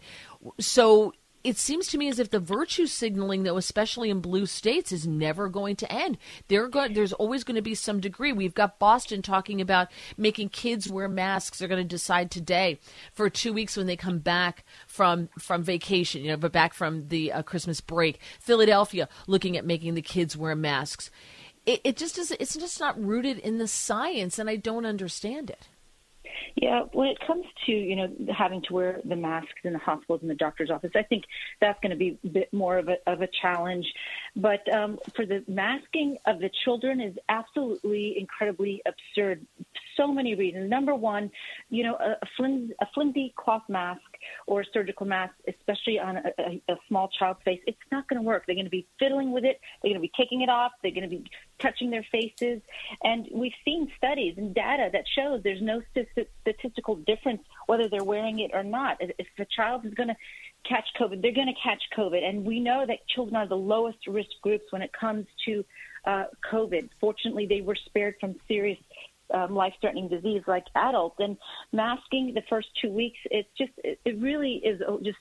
So it seems to me as if the virtue signaling, though, especially in blue states, is never going to end. There's always going to be some degree. We've got Boston talking about making kids wear masks. They're going to decide today for 2 weeks when they come back from vacation, but back from the Christmas break. Philadelphia looking at making the kids wear masks. It just is. It's just not rooted in the science, and I don't understand it. Yeah, when it comes to, having to wear the masks in the hospitals and the doctor's office, I think that's going to be a bit more of a challenge. But for the masking of the children is absolutely incredibly absurd. So many reasons. Number one, a flimsy cloth mask or a surgical mask, especially on a small child's face, it's not going to work. They're going to be fiddling with it. They're going to be taking it off. They're going to be touching their faces. And we've seen studies and data that shows there's no statistical difference whether they're wearing it or not. If a child is going to catch COVID, they're going to catch COVID. And we know that children are the lowest risk groups when it comes to COVID. Fortunately, they were spared from serious life-threatening disease like adults. And masking the first 2 weeks, it really is just,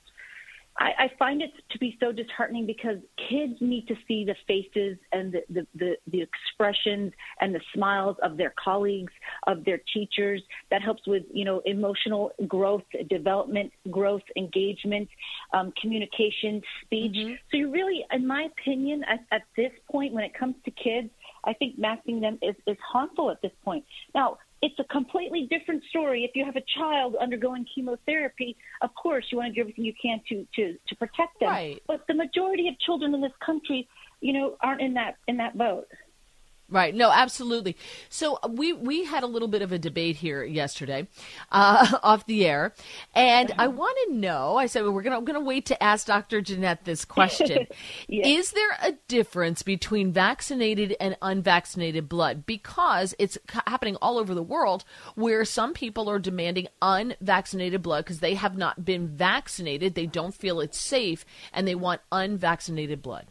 I find it to be so disheartening because kids need to see the faces and the expressions and the smiles of their colleagues, of their teachers. That helps with, emotional growth, development, growth, engagement, communication, speech. So you really, in my opinion, at this point, when it comes to kids, I think masking them is harmful at this point. Now, it's a completely different story. If you have a child undergoing chemotherapy, of course, you want to do everything you can to protect them. Right. But the majority of children in this country, aren't in that boat. Right. No, absolutely. So we had a little bit of a debate here yesterday off the air, and I want to know, I said, we're going to wait to ask Dr. Jeanette this question. Yes. Is there a difference between vaccinated and unvaccinated blood? Because it's happening all over the world where some people are demanding unvaccinated blood because they have not been vaccinated. They don't feel it's safe, and they want unvaccinated blood.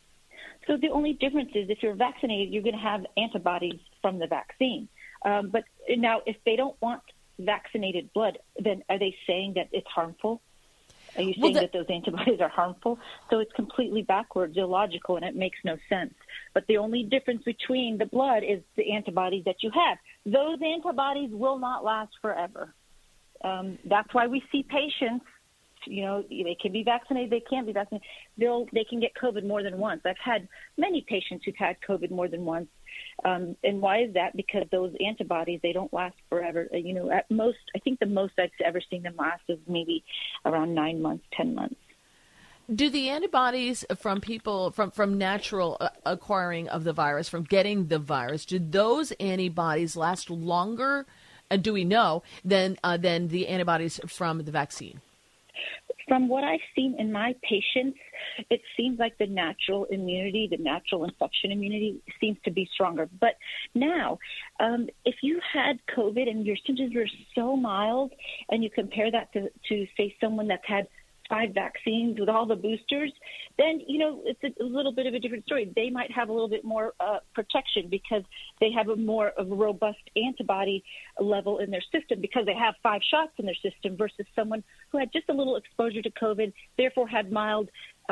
So the only difference is if you're vaccinated, you're going to have antibodies from the vaccine. But now, if they don't want vaccinated blood, then are they saying that it's harmful? Are you saying that those antibodies are harmful? So it's completely backwards, illogical, and it makes no sense. But the only difference between the blood is the antibodies that you have. Those antibodies will not last forever. That's why we see patients. They can be vaccinated, they can't be vaccinated. They can get COVID more than once. I've had many patients who've had COVID more than once. And why is that? Because those antibodies, they don't last forever. At most, I think the most I've ever seen them last is maybe around 9 months, 10 months. Do the antibodies from people, from natural acquiring of the virus, from getting the virus, do those antibodies last longer, do we know, than the antibodies from the vaccine? from what I've seen in my patients, it seems like the natural immunity, the natural infection immunity seems to be stronger. But now, if you had COVID and your symptoms were so mild and you compare that to say, someone that's had 5 vaccines with all the boosters, then, it's a little bit of a different story. They might have a little bit more protection because they have a more of a robust antibody level in their system because they have 5 shots in their system versus someone who had just a little exposure to COVID, therefore had mild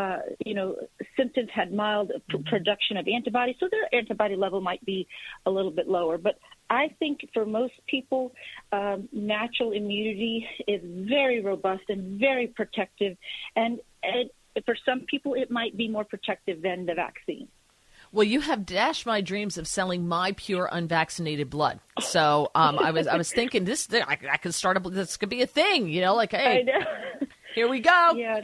symptoms, had mild production of antibodies, so their antibody level might be a little bit lower. But I think for most people, natural immunity is very robust and very protective, and for some people, it might be more protective than the vaccine. Well, you have dashed my dreams of selling my pure unvaccinated blood. So I was thinking this could this could be a thing, hey. I know. Here we go. Yeah,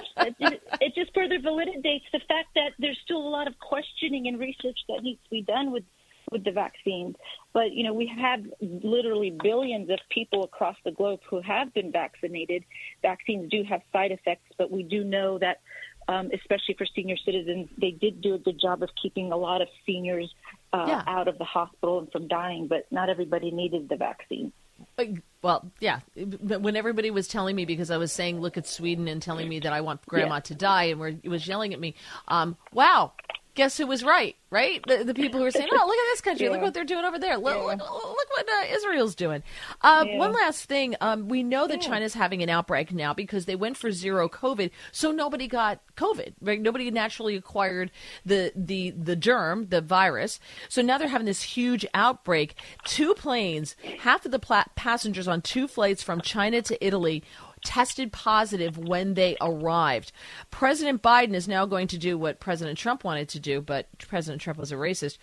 it just further validates the fact that there's still a lot of questioning and research that needs to be done with the vaccines. But, we have literally billions of people across the globe who have been vaccinated. Vaccines do have side effects, but we do know that, especially for senior citizens, they did do a good job of keeping a lot of seniors out of the hospital and from dying, but not everybody needed the vaccine. Well, yeah. When everybody was telling me, because I was saying, look at Sweden and telling me that I want grandma to die, and was yelling at me, wow, guess who was right? The people who were saying, oh, look at this country. Look what they're doing over there. Look what Israel's doing. One last thing. We know that China's having an outbreak now because they went for zero COVID, so nobody got COVID. Right? Nobody naturally acquired the germ, the virus. So now they're having this huge outbreak. 2 planes, half of the passengers on 2 flights from China to Italy tested positive when they arrived. President Biden is now going to do what President Trump wanted to do, but President Trump was a racist,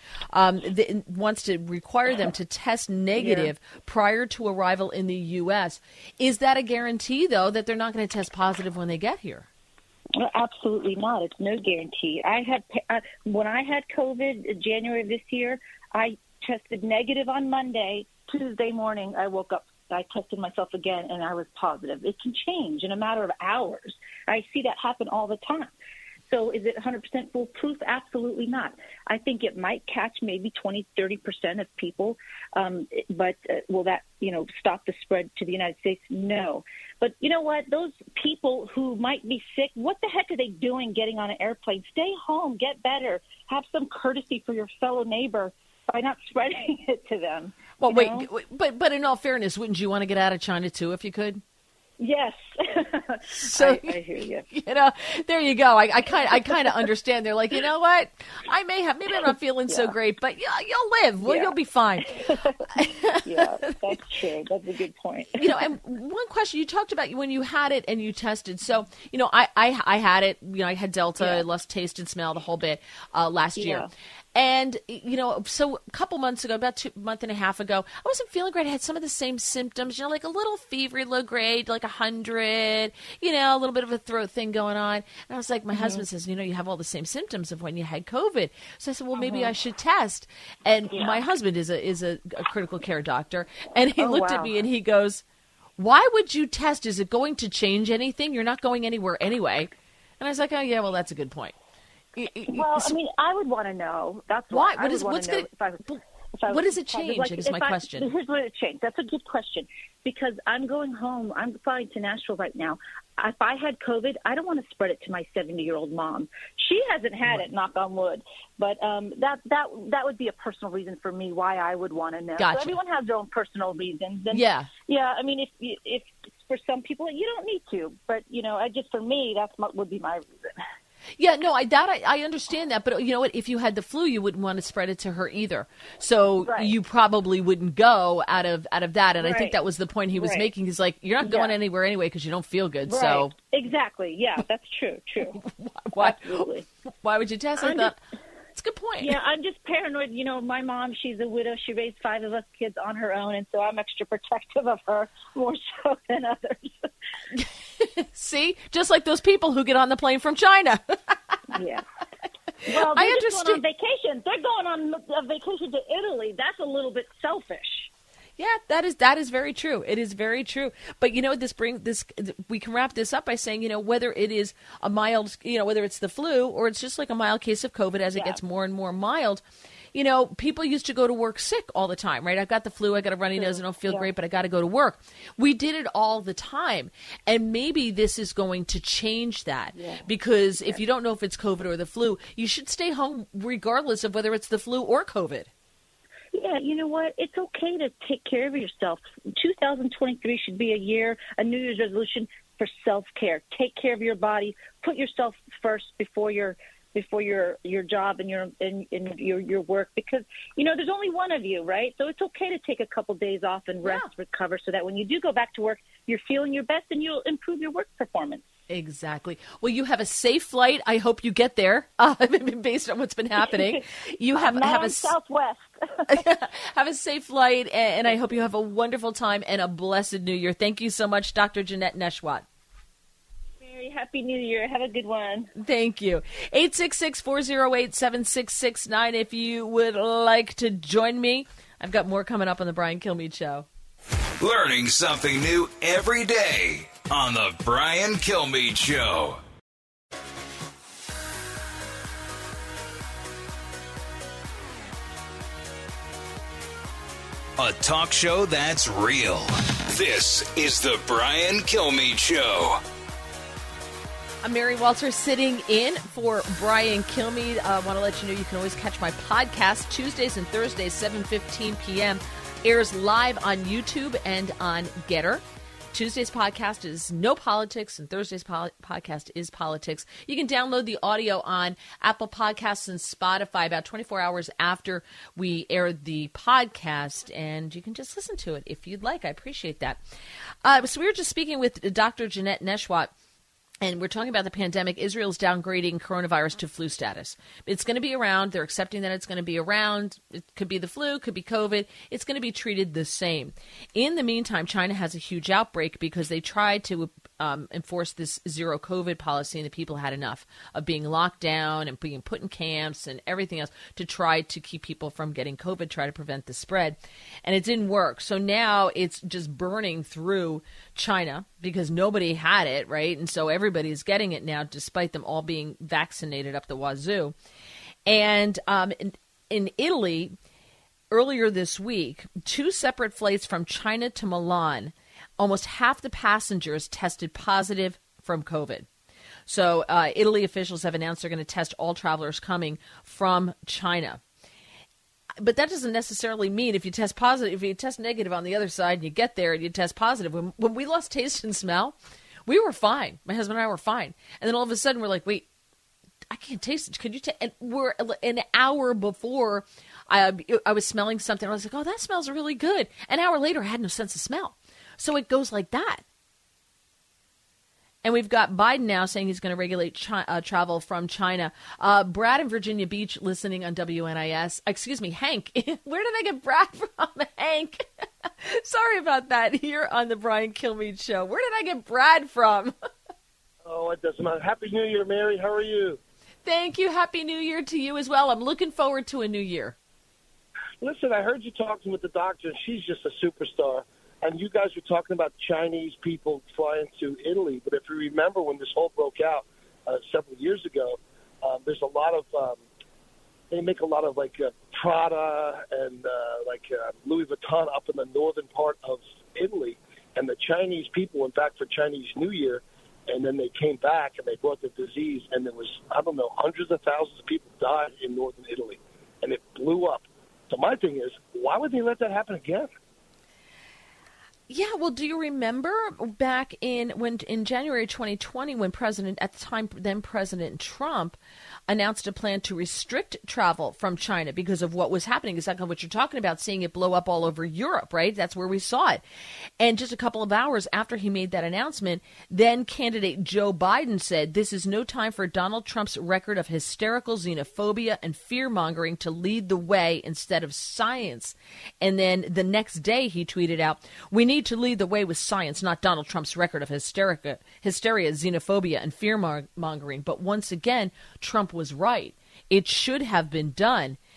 wants to require them to test negative prior to arrival in the U.S. Is that a guarantee, though, that they're not going to test positive when they get here? Well, absolutely not. It's no guarantee. When I had COVID in January of this year, I tested negative on Monday. Tuesday morning, I woke up. I tested myself again, and I was positive. It can change in a matter of hours. I see that happen all the time. So is it 100% foolproof? Absolutely not. I think it might catch maybe 20, 30% of people, but will that, stop the spread to the United States? No. But you know what? Those people who might be sick, what the heck are they doing getting on an airplane? Stay home, get better, have some courtesy for your fellow neighbor by not spreading it to them. Well, but in all fairness, wouldn't you want to get out of China too if you could? Yes. So I hear you. There you go. I kind of understand. They're like, you know what? maybe I'm not feeling so great, but you'll live. Well, you'll be fine. Yeah, that's true. That's a good point. And one question you talked about when you had it and you tested. So, I had it. I had Delta. I lost taste and smell, the whole bit last year. And, so a couple months ago, about a month and a half ago, I wasn't feeling great. I had some of the same symptoms, like a little fever, low grade, like 100, a little bit of a throat thing going on. And I was like, my husband says, you have all the same symptoms of when you had COVID. So I said, well, maybe I should test. And my husband is a critical care doctor. And he looked at me and he goes, why would you test? Is it going to change anything? You're not going anywhere anyway. And I was like, oh, yeah, well, that's a good point. Well, I would want to know. That's why. What does it change? Is my question. Here's what it changed. That's a good question because I'm going home. I'm flying to Nashville right now. If I had COVID, I don't want to spread it to my 70-year-old mom. She hasn't had it, knock on wood. But that would be a personal reason for me why I would want to know. Gotcha. So everyone has their own personal reasons. And yeah. If for some people you don't need to, but for me would be my reason. Yeah, no, I understand that, but you know what? If you had the flu, you wouldn't want to spread it to her either. So you probably wouldn't go out of that, and I think that was the point he was making. He's like, you're not going anywhere anyway because you don't feel good. Right. So exactly, yeah, that's true. Absolutely. Why would you test? I thought it's a good point. Yeah, I'm just paranoid. My mom, she's a widow. She raised 5 of us kids on her own, and so I'm extra protective of her more so than others. See, just like those people who get on the plane from China. Yeah. Well, I understand. Going on vacation. They're going on a vacation to Italy. That's a little bit selfish. Yeah, that is very true. It is very true. But we can wrap this up by saying, whether it is a mild, whether it's the flu or it's just like a mild case of COVID as it gets more and more mild, people used to go to work sick all the time, right? I've got the flu, I got a runny nose, I don't feel great, but I got to go to work. We did it all the time. And maybe this is going to change that because if you don't know if it's COVID or the flu, you should stay home regardless of whether it's the flu or COVID. Yeah, you know what? It's okay to take care of yourself. 2023 should be a New Year's resolution for self-care. Take care of your body. Put yourself first before your job and your work, because there's only one of you, right? So it's okay to take a couple days off and rest, recover, so that when you do go back to work, you're feeling your best and you'll improve your work performance. Exactly. Well, you have a safe flight. I hope you get there. Based on what's been happening, you have a Southwest. Have a safe flight, and I hope you have a wonderful time and a blessed New Year. Thank you so much, Dr. Jeanette Nesheiwat. Very happy New Year. Have a good one. Thank you. 866-408-7669. If you would like to join me, I've got more coming up on the Brian Kilmeade Show. Learning something new every day on the Brian Kilmeade Show. A talk show that's real. This is the Brian Kilmeade Show. I'm Mary Walter, sitting in for Brian Kilmeade. I want to let you know you can always catch my podcast Tuesdays and Thursdays, 7:15 p.m. Airs live on YouTube and on Getter. Tuesday's podcast is No Politics, and Thursday's podcast is Politics. You can download the audio on Apple Podcasts and Spotify about 24 hours after we air the podcast, and you can just listen to it if you'd like. I appreciate that. So we were just speaking with Dr. Jeanette Nesheiwat, and we're talking about the pandemic. Israel's downgrading coronavirus to flu status. It's going to be around. They're accepting that it's going to be around. It could be the flu, could be COVID. It's going to be treated the same. In the meantime, China has a huge outbreak because they tried to enforce this zero COVID policy, and the people had enough of being locked down and being put in camps and everything else to try to keep people from getting COVID, try to prevent the spread. And it didn't work. So now it's just burning through China because nobody had it, right? And so everybody's getting it now, despite them all being vaccinated up the wazoo. And in Italy, earlier this week, 2 separate flights from China to Milan, almost half the passengers tested positive from COVID. So Italy officials have announced they're going to test all travelers coming from China. But that doesn't necessarily mean if you test positive, if you test negative on the other side and you get there and you test positive. When we lost taste and smell, we were fine. My husband and I were fine. And then all of a sudden we're like, wait, I can't taste it. Could you and we're an hour before I was smelling something. I was like, oh, that smells really good. An hour later, I had no sense of smell. So it goes like that. And we've got Biden now saying he's going to regulate travel from China. Brad in Virginia Beach listening on WNIS. Excuse me, Hank. Where did I get Brad from, Hank? Sorry about that here on the Brian Kilmeade Show. Where did I get Brad from? Oh, it doesn't matter. Happy New Year, Mary. How are you? Thank you. Happy New Year to you as well. I'm looking forward to a new year. Listen, I heard you talking with the doctor, and she's just a superstar. And you guys were talking about Chinese people flying to Italy. But if you remember when this whole broke out several years ago, there's a lot of they make a lot of Prada and Louis Vuitton up in the northern part of Italy. And the Chinese people went back for Chinese New Year, and then they came back and they brought the disease. And there was, I don't know, hundreds of thousands of people died in northern Italy. And it blew up. So my thing is, why would they let that happen again? Yeah, well, do you remember back in January 2020 when then President Trump announced a plan to restrict travel from China because of what was happening, exactly what you're talking about, seeing it blow up all over Europe, right? That's where we saw it. And just a couple of hours after he made that announcement, then candidate Joe Biden said, this is no time for Donald Trump's record of hysterical xenophobia and fear-mongering to lead the way instead of science. And then the next day he tweeted out, we need to lead the way with science, not Donald Trump's record of hysteria, xenophobia, and fear-mongering. But once again, Trump was right. It should have been done.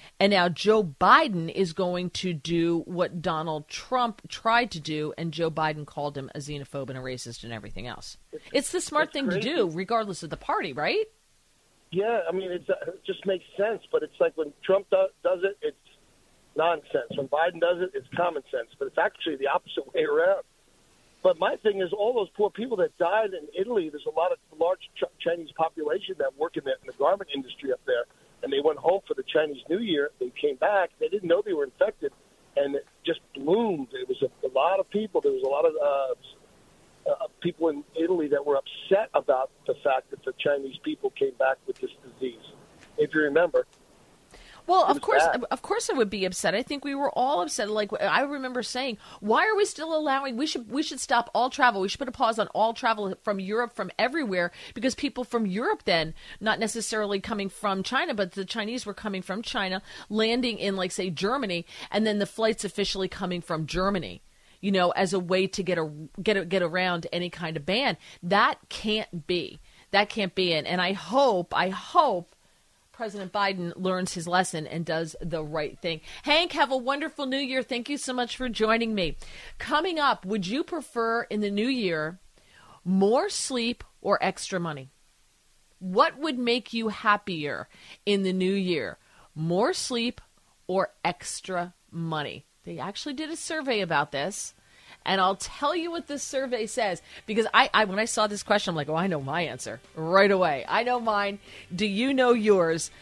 And now Joe Biden is going to do what Donald Trump tried to do, and Joe Biden called him a xenophobe and a racist and everything else. It's the smart thing crazy to do, regardless of the party, right? Yeah, I mean, it just makes sense. But it's like when Trump does it, it's nonsense. When Biden does it, it's common sense. But it's actually the opposite way around. But my thing is, all those poor people that died in Italy, there's a lot of large Chinese population that work in the garment industry up there. And they went home for the Chinese New Year. They came back. They didn't know they were infected, and it just bloomed. It was a lot of people. There was a lot of people in Italy that were upset about the fact that the Chinese people came back with this disease. If you remember. Well, of course I would be upset. I think we were all upset. Like, I remember saying, why are we still allowing, we should stop all travel. We should put a pause on all travel from Europe, from everywhere, because people from Europe then, not necessarily coming from China, but the Chinese were coming from China, landing in, like, say, Germany, and then the flights officially coming from Germany, you know, as a way to get around any kind of ban. That can't be. That can't be. And I hope President Biden learns his lesson and does the right thing. Hank, have a wonderful New Year. Thank you so much for joining me. Coming up, would you prefer in the new year more sleep or extra money? What would make you happier in the new year? More sleep or extra money? They actually did a survey about this. And I'll tell you what this survey says, because I when I saw this question, I'm like, oh, I know my answer right away. I know mine. Do you know yours?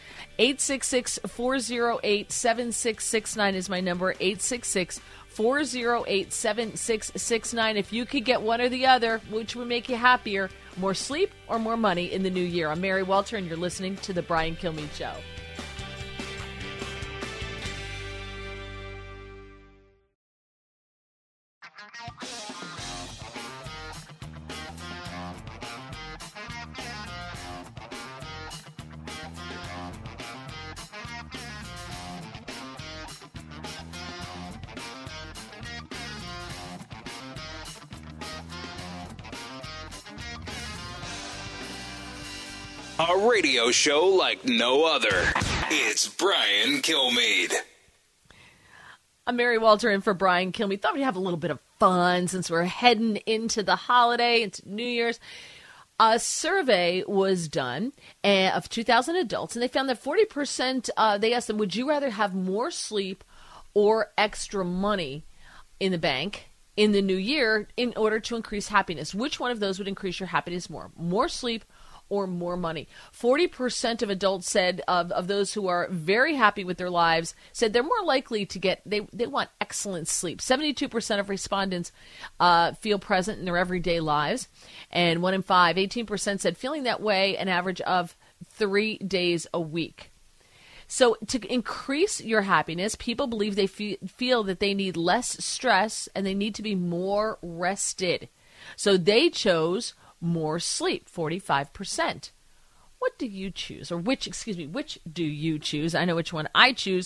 866-408-7669 is my number, 866-408-7669. If you could get one or the other, which would make you happier, more sleep or more money in the new year? I'm Mary Walter, and you're listening to The Brian Kilmeade Show. A radio show like no other. It's Brian Kilmeade. I'm Mary Walter in for Brian Kilmeade. Thought we'd have a little bit of fun since we're heading into the holiday, into New Year's. A survey was done of 2,000 adults, and they found that 40%, they asked them, would you rather have more sleep or extra money in the bank in the new year in order to increase happiness? Which one of those would increase your happiness more? More sleep or more money? 40% of adults said, of those who are very happy with their lives, said they're more likely to get, they want excellent sleep. 72% of respondents feel present in their everyday lives. And 1 in 5, 18% said feeling that way an average of 3 days a week. So to increase your happiness, people believe they feel that they need less stress and they need to be more rested. So they chose more sleep, 45%. What do you choose? Or which do you choose? I know which one I choose.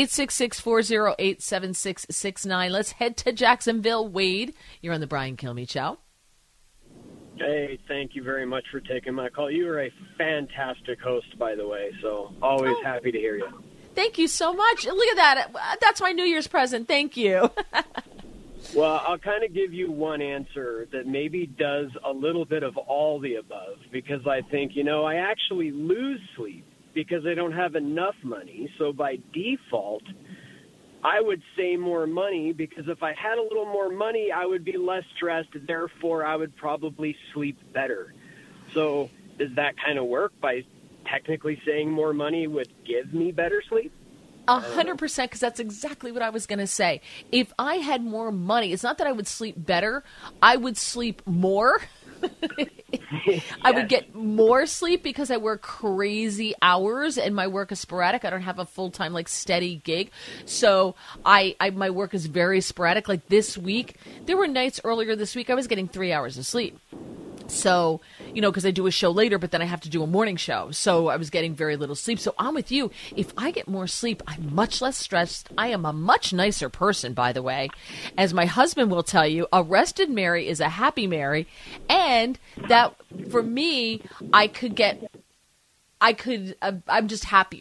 866-408-7669. Let's head to Jacksonville. Wade, you're on the Brian Kilmeade Show. Hey, thank you very much for taking my call. You are a fantastic host, by the way, so always happy to hear you. Thank you so much. Look at that. That's my New Year's present. Thank you. Well, I'll kind of give you one answer that maybe does a little bit of all the above, because I think, I actually lose sleep because I don't have enough money. So by default, I would say more money, because if I had a little more money, I would be less stressed. Therefore, I would probably sleep better. So does that kind of work by technically saying more money would give me better sleep? 100%, because that's exactly what I was going to say. If I had more money, it's not that I would sleep better. I would sleep more. Yes. I would get more sleep because I work crazy hours and my work is sporadic. I don't have a full-time, steady gig. So my work is very sporadic. Like this week, there were nights earlier this week I was getting 3 hours of sleep. So, because I do a show later, but then I have to do a morning show. So I was getting very little sleep. So I'm with you. If I get more sleep, I'm much less stressed. I am a much nicer person, by the way. As my husband will tell you, a rested Mary is a happy Mary. And that, for me, I'm just happier.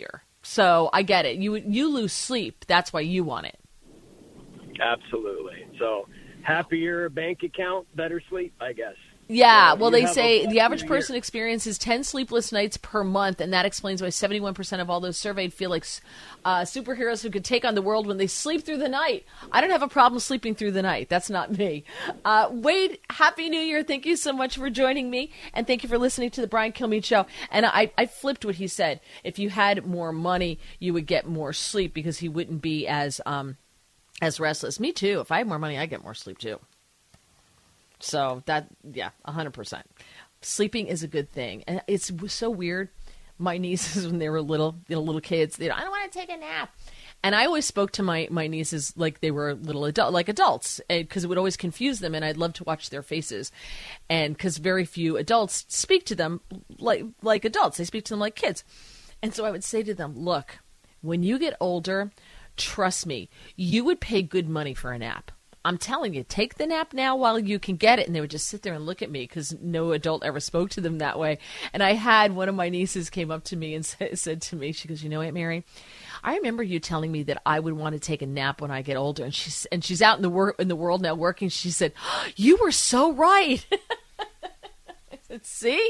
So I get it. You lose sleep. That's why you want it. Absolutely. So happier bank account, better sleep, I guess. Yeah, well, they say the average person experiences 10 sleepless nights per month, and that explains why 71% of all those surveyed feel like superheroes who could take on the world when they sleep through the night. I don't have a problem sleeping through the night. That's not me. Wade, Happy New Year. Thank you so much for joining me, and thank you for listening to the Brian Kilmeade Show. And I flipped what he said. If you had more money, you would get more sleep because he wouldn't be as restless. Me too. If I had more money, I'd get more sleep too. So 100%. Sleeping is a good thing. And it's so weird. My nieces, when they were little kids, I don't want to take a nap. And I always spoke to my nieces like they were like adults, because it would always confuse them, and I'd love to watch their faces. And because very few adults speak to them like adults. They speak to them like kids. And so I would say to them, look, when you get older, trust me, you would pay good money for a nap. I'm telling you, take the nap now while you can get it. And they would just sit there and look at me because no adult ever spoke to them that way. And I had one of my nieces came up to me and said to me, she goes, you know, Aunt Mary, I remember you telling me that I would want to take a nap when I get older. And she's out in the world now working. She said, oh, you were so right. I said, see?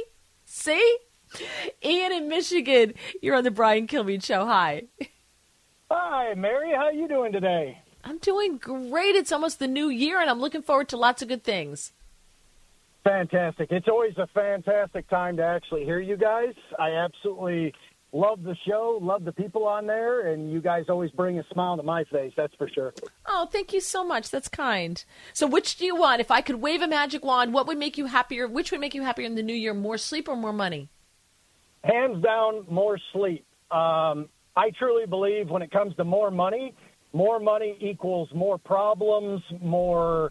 Ian in Michigan, you're on the Brian Kilmeade Show. Hi. Hi, Mary. How are you doing today? I'm doing great. It's almost the new year, and I'm looking forward to lots of good things. Fantastic. It's always a fantastic time to actually hear you guys. I absolutely love the show, love the people on there, and you guys always bring a smile to my face, that's for sure. Oh, thank you so much. That's kind. So which do you want? If I could wave a magic wand, what would make you happier? Which would make you happier in the new year, more sleep or more money? Hands down, more sleep. I truly believe when it comes to more money equals more problems, more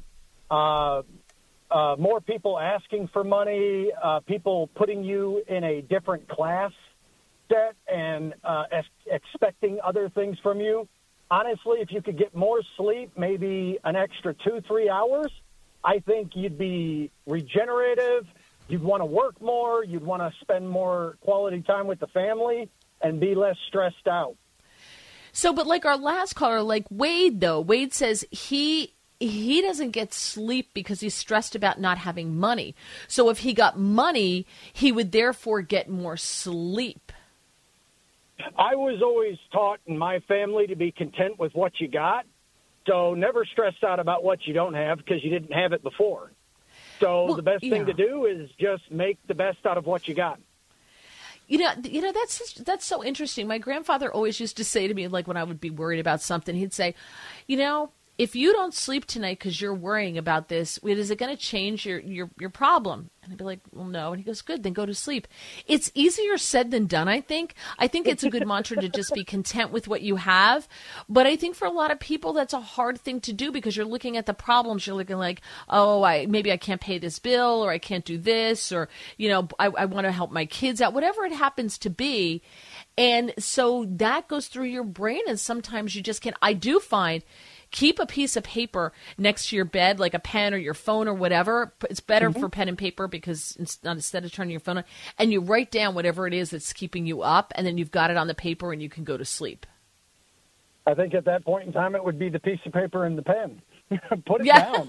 people asking for money, people putting you in a different class set and expecting other things from you. Honestly, if you could get more sleep, maybe an extra 2-3 hours, I think you'd be regenerative. You'd want to work more. You'd want to spend more quality time with the family and be less stressed out. So, but like our last caller, like Wade, though, Wade says he doesn't get sleep because he's stressed about not having money. So if he got money, he would therefore get more sleep. I was always taught in my family to be content with what you got. So never stress out about what you don't have because you didn't have it before. So the best thing to do is just make the best out of what you got. You know that's so interesting. My grandfather always used to say to me, like when I would be worried about something, he'd say, you know, if you don't sleep tonight because you're worrying about this, is it going to change your problem? And I'd be like, well, no. And he goes, good, then go to sleep. It's easier said than done, I think. I think it's a good mantra to just be content with what you have. But I think for a lot of people, that's a hard thing to do because you're looking at the problems. You're looking like, oh, maybe I can't pay this bill or I can't do this or, you know, I want to help my kids out, whatever it happens to be. And so that goes through your brain and sometimes you just can't. I do find keep a piece of paper next to your bed, like a pen or your phone or whatever. It's better for pen and paper because instead of turning your phone on, and you write down whatever it is that's keeping you up, and then you've got it on the paper and you can go to sleep. I think at that point in time it would be the piece of paper and the pen. Put it down.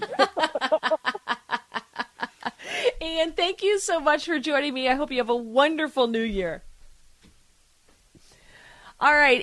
Ian, thank you so much for joining me. I hope you have a wonderful new year. All right,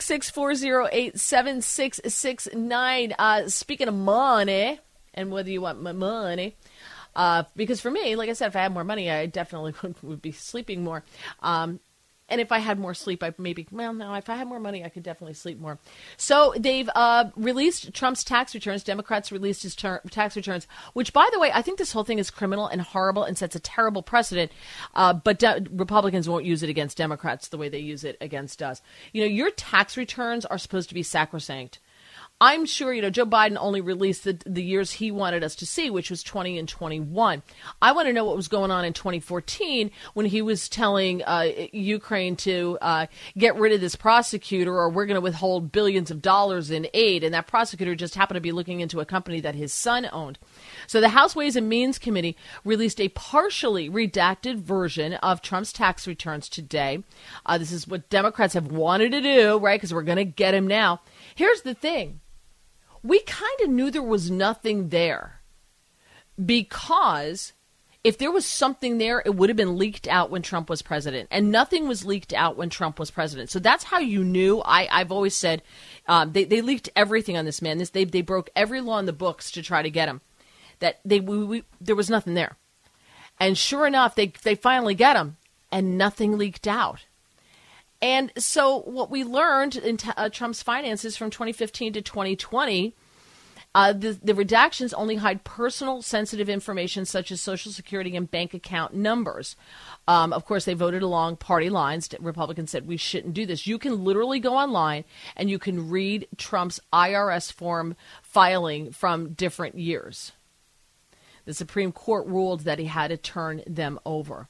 866-408-7669. Speaking of money, and whether you want money, because for me, like I said, if I had more money, I definitely would be sleeping more. And if I had more sleep, if I had more money, I could definitely sleep more. So they've released Trump's tax returns. Democrats released his tax returns, which, by the way, I think this whole thing is criminal and horrible and sets a terrible precedent. But Republicans won't use it against Democrats the way they use it against us. You know, your tax returns are supposed to be sacrosanct. I'm sure, Joe Biden only released the years he wanted us to see, which was 20 and 21. I want to know what was going on in 2014 when he was telling Ukraine to get rid of this prosecutor, or we're going to withhold billions of dollars in aid. And that prosecutor just happened to be looking into a company that his son owned. So the House Ways and Means Committee released a partially redacted version of Trump's tax returns today. This is what Democrats have wanted to do, right? Because we're going to get him now. Here's the thing. We kind of knew there was nothing there, because if there was something there, it would have been leaked out when Trump was president, and nothing was leaked out when Trump was president. So that's how you knew. I've always said they leaked everything on this man. They broke every law in the books to try to get him. That there was nothing there. And sure enough, they finally get him, and nothing leaked out. And so what we learned in Trump's finances from 2015 to 2020, the redactions only hide personal sensitive information such as Social Security and bank account numbers. Of course, they voted along party lines. Republicans said we shouldn't do this. You can literally go online and you can read Trump's IRS form filing from different years. The Supreme Court ruled that he had to turn them over.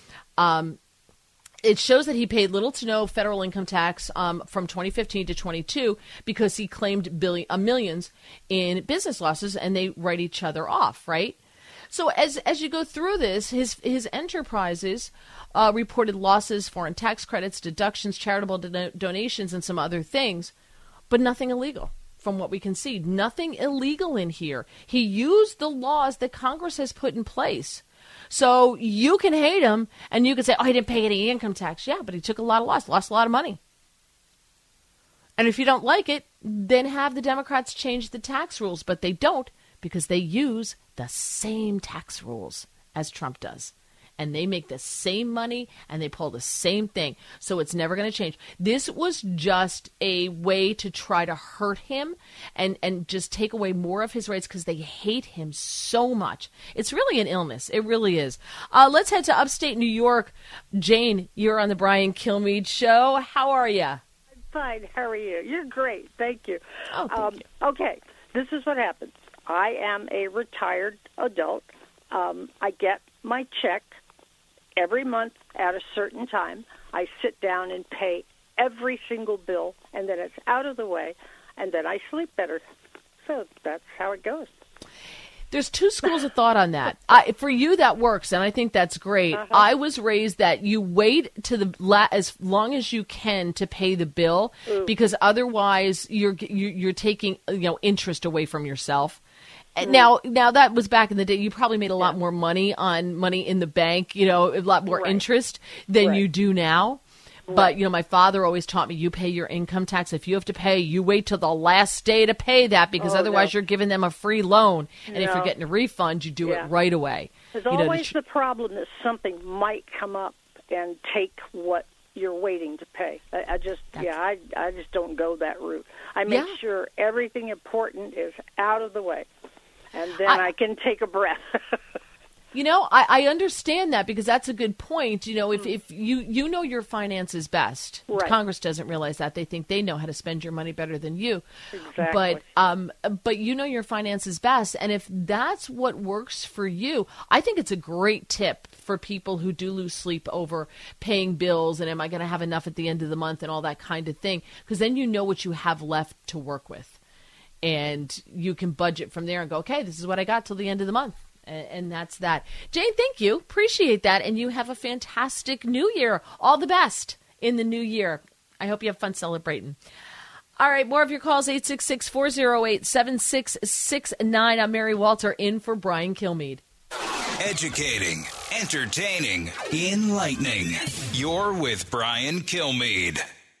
It shows that he paid little to no federal income tax from 2015 to 22 because he claimed millions in business losses, and they write each other off, right? So as you go through this, his enterprises reported losses, foreign tax credits, deductions, charitable donations, and some other things, but nothing illegal. From what we can see, nothing illegal in here. He used the laws that Congress has put in place. So you can hate him, and you can say, oh, he didn't pay any income tax. Yeah, but he took a lot of loss, lost a lot of money. And if you don't like it, then have the Democrats change the tax rules. But they don't, because they use the same tax rules as Trump does. And they make the same money, and they pull the same thing. So it's never going to change. This was just a way to try to hurt him and just take away more of his rights because they hate him so much. It's really an illness. It really is. Let's head to upstate New York. Jane, you're on the Brian Kilmeade Show. How are you? Fine. How are you? You're great. Thank you. Oh, thank you. Okay. This is what happens. I am a retired adult. I get my check every month at a certain time. I sit down and pay every single bill, and then it's out of the way, and then I sleep better. So that's how it goes. There's two schools of thought on that. For you, that works, and I think that's great. Uh-huh. I was raised that you wait to as long as you can to pay the bill, because otherwise you're taking interest away from yourself. Now that was back in the day. You probably made a lot more money on money in the bank, a lot more interest than you do now. But, my father always taught me, you pay your income tax. If you have to pay, you wait till the last day to pay that, because otherwise you're giving them a free loan. And if you're getting a refund, you do it right away. There's always the problem that something might come up and take what you're waiting to pay. I just don't go that route. I make sure everything important is out of the way. And then I can take a breath. I understand that, because that's a good point. If you know your finances best. Right. Congress doesn't realize that. They think they know how to spend your money better than you. Exactly. But you know your finances best. And if that's what works for you, I think it's a great tip for people who do lose sleep over paying bills and am I going to have enough at the end of the month and all that kind of thing. Because then you know what you have left to work with. And you can budget from there and go, okay, this is what I got till the end of the month. And that's that. Jane, thank you. Appreciate that. And you have a fantastic new year. All the best in the new year. I hope you have fun celebrating. All right, more of your calls, 866-408-7669. I'm Mary Walter, in for Brian Kilmeade. Educating, entertaining, enlightening. You're with Brian Kilmeade.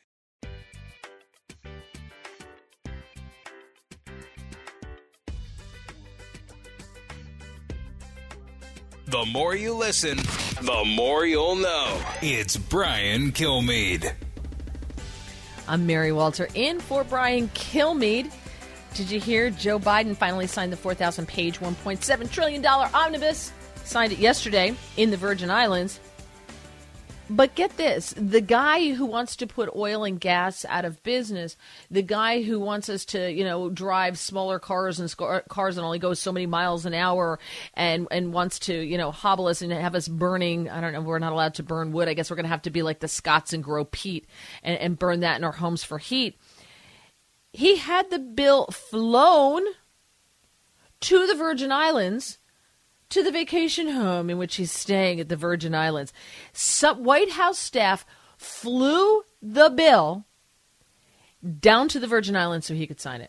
The more you listen, the more you'll know. It's Brian Kilmeade. I'm Mary Walter, in for Brian Kilmeade. Did you hear Joe Biden finally signed the 4,000-page, $1.7 trillion omnibus? Signed it yesterday in the Virgin Islands. But get this, the guy who wants to put oil and gas out of business, the guy who wants us to, drive smaller cars and cars and only go so many miles an hour and wants to, hobble us and have us burning, I don't know, we're not allowed to burn wood. I guess we're going to have to be like the Scots and grow peat and burn that in our homes for heat. He had the bill flown to the Virgin Islands, to the vacation home in which he's staying at the Virgin Islands. Some White House staff flew the bill down to the Virgin Islands so he could sign it.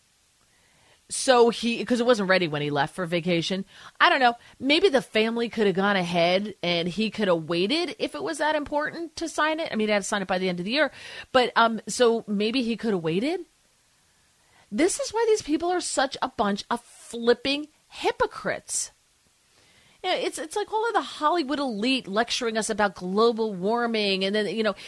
So because it wasn't ready when he left for vacation. I don't know. Maybe the family could have gone ahead and he could have waited if it was that important to sign it. I mean, he had to sign it by the end of the year. But so maybe he could have waited. This is why these people are such a bunch of flipping hypocrites. It's like all of the Hollywood elite lecturing us about global warming. And then,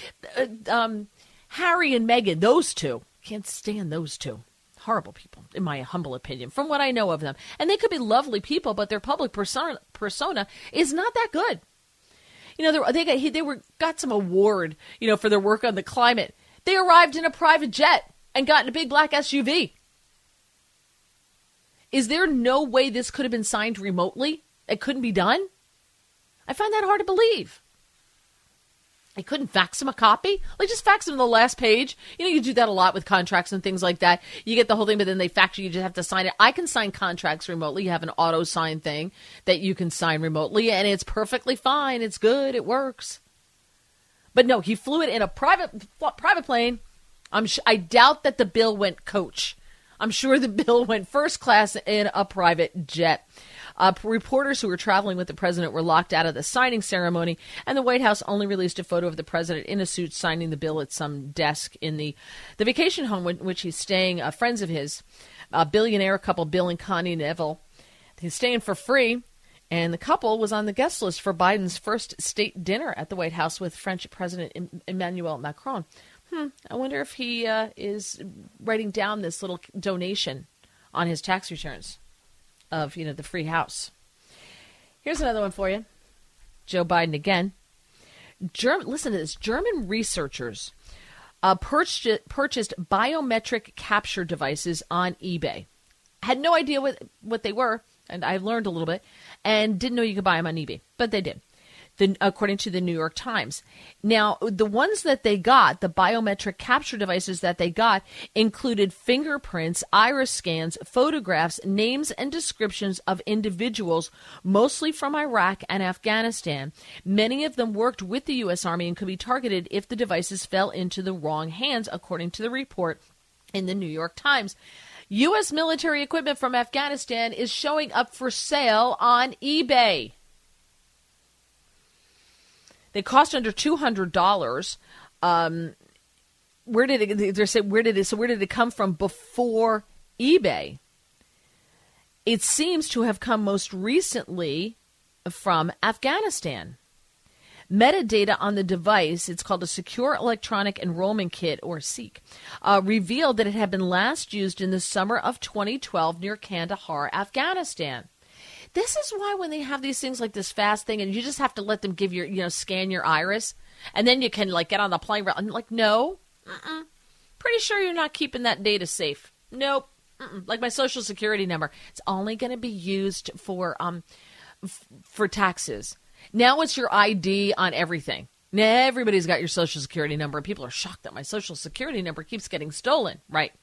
Harry and Meghan, those two. Can't stand those two. Horrible people, in my humble opinion, from what I know of them. And they could be lovely people, but their public persona is not that good. They got some award, for their work on the climate. They arrived in a private jet and got in a big black SUV. Is there no way this could have been signed remotely? It couldn't be done? I find that hard to believe. I couldn't fax him a copy? Like, just fax him the last page. You do that a lot with contracts and things like that. You get the whole thing, but then they fax you just have to sign it. I can sign contracts remotely. You have an auto-sign thing that you can sign remotely, and it's perfectly fine. It's good. It works. But no, he flew it in a private plane. I doubt that the bill went coach. I'm sure the bill went first class in a private jet. Reporters who were traveling with the president were locked out of the signing ceremony, and the White House only released a photo of the president in a suit signing the bill at some desk in the vacation home in which he's staying. Friends of his, billionaire couple Bill and Connie Neville, he's staying for free, and the couple was on the guest list for Biden's first state dinner at the White House with French President Emmanuel Macron. I wonder if he is writing down this little donation on his tax returns of, the free house. Here's another one for you. Joe Biden again. Listen to this. German researchers purchased biometric capture devices on eBay. Had no idea what they were, and I learned a little bit, and didn't know you could buy them on eBay, but they did. According to the New York Times. Now, the ones that they got, the biometric capture devices that they got, included fingerprints, iris scans, photographs, names, and descriptions of individuals, mostly from Iraq and Afghanistan. Many of them worked with the U.S. Army and could be targeted if the devices fell into the wrong hands, according to the report in the New York Times. U.S. military equipment from Afghanistan is showing up for sale on eBay. They cost under $200. Where did it come from before eBay? It seems to have come most recently from Afghanistan. Metadata on the device, it's called a Secure Electronic Enrollment Kit, or SEEK, revealed that it had been last used in the summer of 2012 near Kandahar, Afghanistan. This is why when they have these things like this fast thing and you just have to let them give your, scan your iris and then you can get on the plane. I'm like, no, pretty sure you're not keeping that data safe. Nope. Like my social security number. It's only going to be used for taxes. Now it's your ID on everything. Everybody's got your social security number. People are shocked that my social security number keeps getting stolen. Right.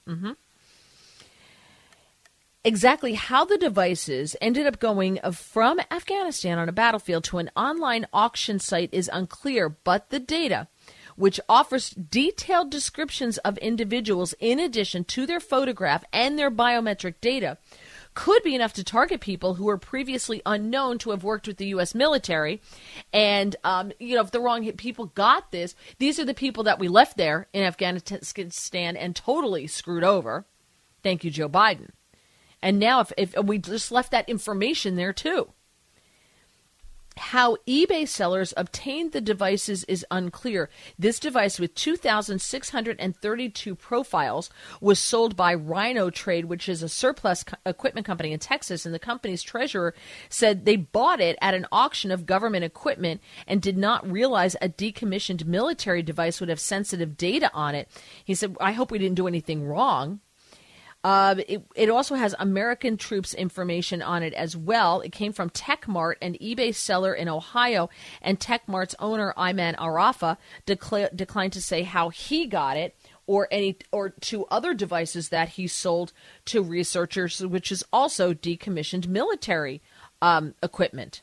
Exactly how the devices ended up going from Afghanistan on a battlefield to an online auction site is unclear, but the data, which offers detailed descriptions of individuals in addition to their photograph and their biometric data, could be enough to target people who were previously unknown to have worked with the U.S. military. And, if the wrong people got this, these are the people that we left there in Afghanistan and totally screwed over. Thank you, Joe Biden. And now if we just left that information there too. How eBay sellers obtained the devices is unclear. This device with 2,632 profiles was sold by Rhino Trade, which is a surplus equipment company in Texas, and the company's treasurer said they bought it at an auction of government equipment and did not realize a decommissioned military device would have sensitive data on it. He said, I hope we didn't do anything wrong. It also has American troops information on it as well. It came from TechMart, an eBay seller in Ohio, and TechMart's owner, Ayman Arafa, declined to say how he got it or two other devices that he sold to researchers, which is also decommissioned military equipment.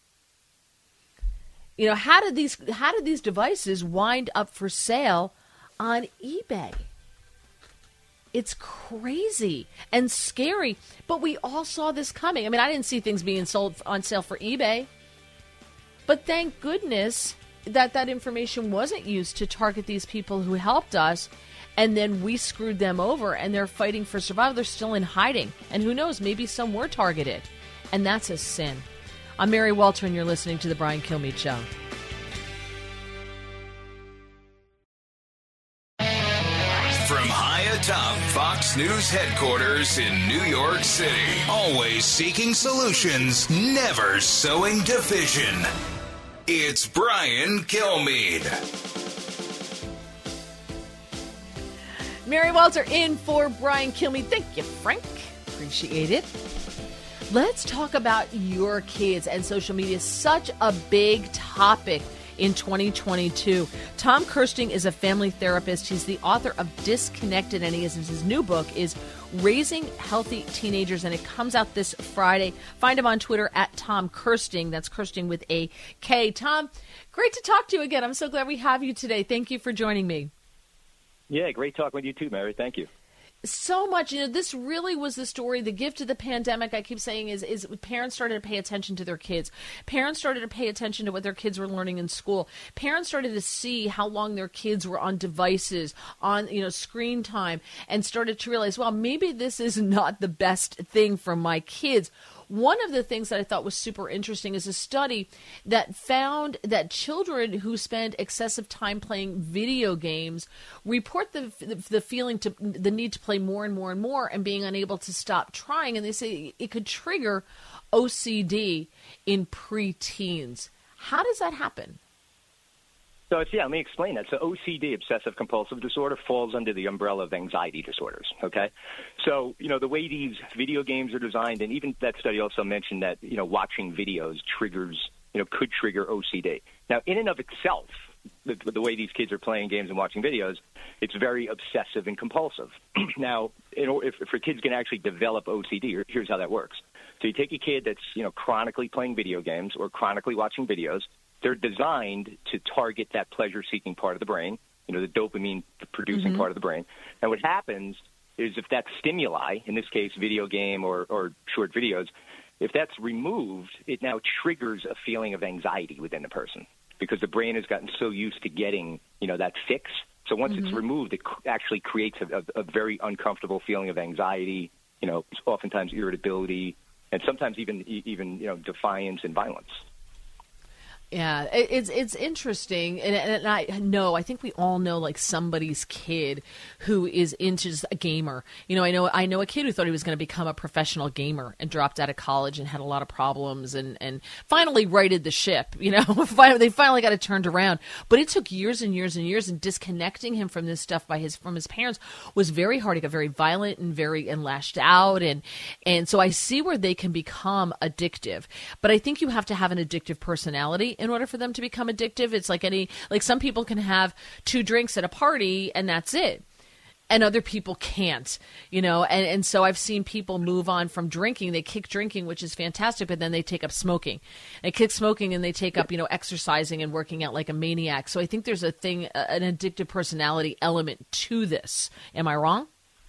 You know, how did these devices wind up for sale on eBay? It's crazy and scary, but we all saw this coming. I mean, I didn't see things being sold on sale for eBay, but thank goodness that information wasn't used to target these people who helped us, and then we screwed them over, and they're fighting for survival. They're still in hiding, and who knows, maybe some were targeted, and that's a sin. I'm Mary Walter, and you're listening to The Brian Kilmeade Show. From high atop Fox News headquarters in New York City, always seeking solutions, never sowing division. It's Brian Kilmeade. Mary Walter in for Brian Kilmeade. Thank you, Frank. Appreciate it. Let's talk about your kids and social media. Such a big topic in 2022. Tom Kirsting is a family therapist. He's the author of Disconnected, and his new book is Raising Healthy Teenagers, and it comes out this Friday. Find him on Twitter at Tom Kirsting. That's Kirsting with a K. Tom, great to talk to you again. I'm so glad we have you today. Thank you for joining me. Yeah, great talking with you too, Mary. Thank you. So much, this really was the story. The gift of the pandemic, I keep saying, is parents started to pay attention to their kids. Parents started to pay attention to what their kids were learning in school. Parents started to see how long their kids were on devices, on screen time, and started to realize, well, maybe this is not the best thing for my kids. One of the things that I thought was super interesting is a study that found that children who spend excessive time playing video games report the feeling the need to play more and more and more and being unable to stop trying. And they say it could trigger OCD in preteens. How does that happen? So let me explain that. So OCD, obsessive compulsive disorder, falls under the umbrella of anxiety disorders, okay? So, the way these video games are designed, and even that study also mentioned that, watching videos could trigger OCD. Now, in and of itself, the way these kids are playing games and watching videos, it's very obsessive and compulsive. Now, if kids can actually develop OCD, here's how that works. So you take a kid that's, chronically playing video games or chronically watching videos. They're designed to target that pleasure-seeking part of the brain, the dopamine-producing part of the brain. And what happens is if that stimuli, in this case video game or short videos, if that's removed, it now triggers a feeling of anxiety within the person because the brain has gotten so used to getting, that fix. So once it's removed, it actually creates a very uncomfortable feeling of anxiety, oftentimes irritability, and sometimes even defiance and violence. Yeah, it's interesting, and I think we all know somebody's kid who is into just a gamer. I know a kid who thought he was going to become a professional gamer and dropped out of college and had a lot of problems and finally righted the ship. They finally got it turned around, but it took years and years and years. And disconnecting him from this stuff from his parents was very hard. He got very violent and lashed out, and so I see where they can become addictive. But I think you have to have an addictive personality in order for them to become addictive. It's like some people can have 2 drinks at a party and that's it. And other people can't, and so I've seen people move on from drinking. They kick drinking, which is fantastic, but then they take up smoking. They kick smoking and they take up, exercising and working out like a maniac. So I think there's an addictive personality element to this. Am I wrong?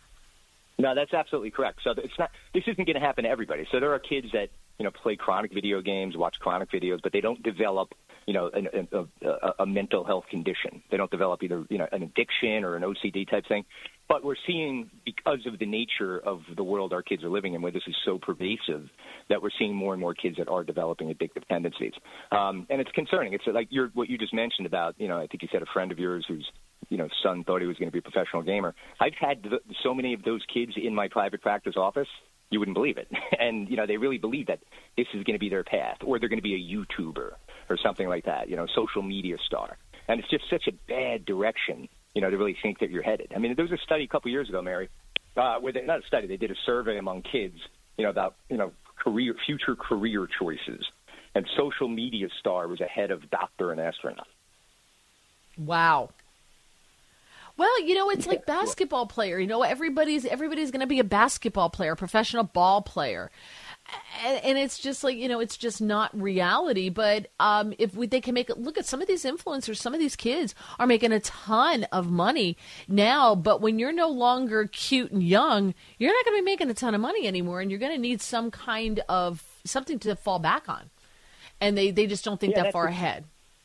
No, that's absolutely correct. So this isn't going to happen to everybody. So there are kids that, play chronic video games, watch chronic videos, but they don't develop, a mental health condition. They don't develop either, an addiction or an OCD type thing. But we're seeing, because of the nature of the world our kids are living in, where this is so pervasive, that we're seeing more and more kids that are developing addictive tendencies. And it's concerning. It's like what you just mentioned about, I think you said a friend of yours whose, son thought he was going to be a professional gamer. I've had so many of those kids in my private practice office, you wouldn't believe it. And, they really believe that this is going to be their path, or they're going to be a YouTuber or something like that, social media star. And it's just such a bad direction, to really think that you're headed. I mean, there was a study a couple years ago, Mary, where not a study, they did a survey among kids, about, future career choices. And social media star was ahead of doctor and astronaut. Wow. Well, it's like basketball player. Everybody's going to be a basketball player, professional ball player. And it's just like, it's just not reality. But they can make it look at some of these influencers, some of these kids are making a ton of money now. But when you're no longer cute and young, you're not going to be making a ton of money anymore. And you're going to need some kind of something to fall back on. And they just don't think that far ahead.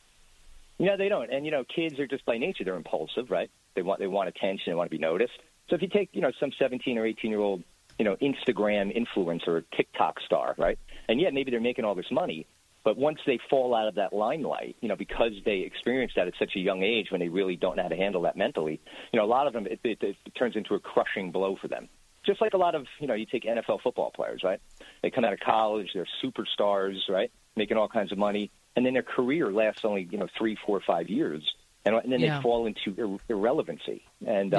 They don't. And, kids are just by nature, they're impulsive, right? They want attention. They want to be noticed. So if you take, some 17 or 18-year-old, Instagram influencer or TikTok star, right? And maybe they're making all this money, but once they fall out of that limelight, because they experienced that at such a young age when they really don't know how to handle that mentally, a lot of them, it turns into a crushing blow for them. Just like a lot of, you take NFL football players, right? They come out of college, they're superstars, right? Making all kinds of money. And then their career lasts only, 3, 4, 5 years. And then they fall into irrelevancy. And,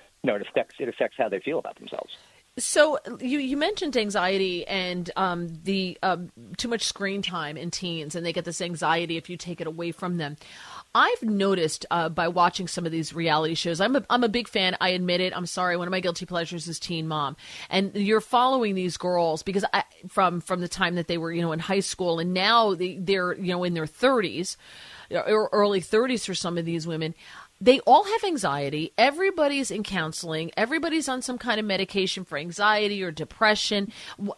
it affects how they feel about themselves. So you mentioned anxiety and the too much screen time in teens, and they get this anxiety if you take it away from them. I've noticed by watching some of these reality shows, I'm a big fan. I admit it. I'm sorry. One of my guilty pleasures is Teen Mom, and you're following these girls because from the time that they were in high school, and now they're in their 30s, or early 30s for some of these women. They all have anxiety. Everybody's in counseling. Everybody's on some kind of medication for anxiety or depression.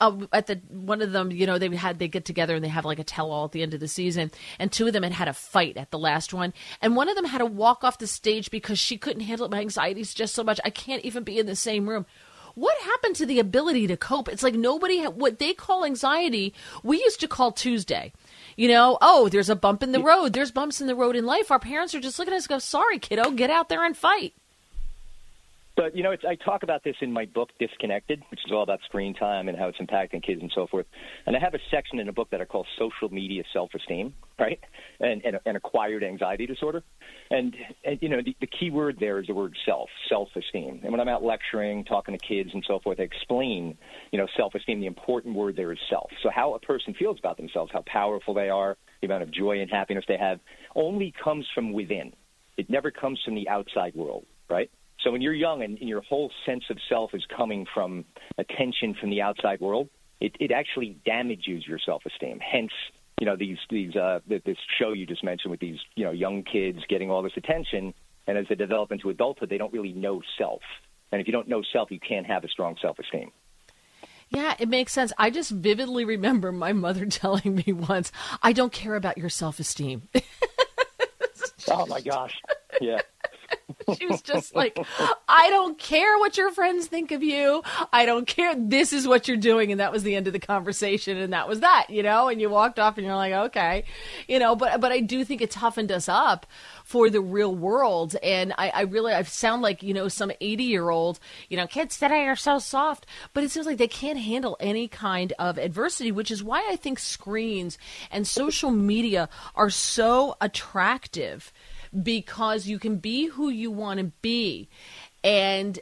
One of them, they get together and they have like a tell-all at the end of the season. And 2 of them had a fight at the last one. And one of them had to walk off the stage because she couldn't handle it. My anxiety's just so much. I can't even be in the same room. What happened to the ability to cope? It's like what they call anxiety, we used to call Tuesday. There's a bump in the road. There's bumps in the road in life. Our parents are just looking at us and go, sorry, kiddo, get out there and fight. But, I talk about this in my book, Disconnected, which is all about screen time and how it's impacting kids and so forth. And I have a section in the book that I call social media self-esteem, right, and acquired anxiety disorder. And the key word there is the word self-esteem. And when I'm out lecturing, talking to kids and so forth, I explain, self-esteem. The important word there is self. So how a person feels about themselves, how powerful they are, the amount of joy and happiness they have, only comes from within. It never comes from the outside world, right? So when you're young and your whole sense of self is coming from attention from the outside world, it actually damages your self-esteem. Hence, this show you just mentioned with these, young kids getting all this attention, and as they develop into adulthood, they don't really know self. And if you don't know self, you can't have a strong self-esteem. Yeah, it makes sense. I just vividly remember my mother telling me once, I don't care about your self-esteem. Oh, my gosh. Yeah. She was just like, I don't care what your friends think of you. I don't care. This is what you're doing. And that was the end of the conversation. And that was that, and you walked off and you're like, okay, but I do think it toughened us up for the real world. And I sound like, some 80-year-old, kids today are so soft, but it seems like they can't handle any kind of adversity, which is why I think screens and social media are so attractive. Because you can be who you want to be. And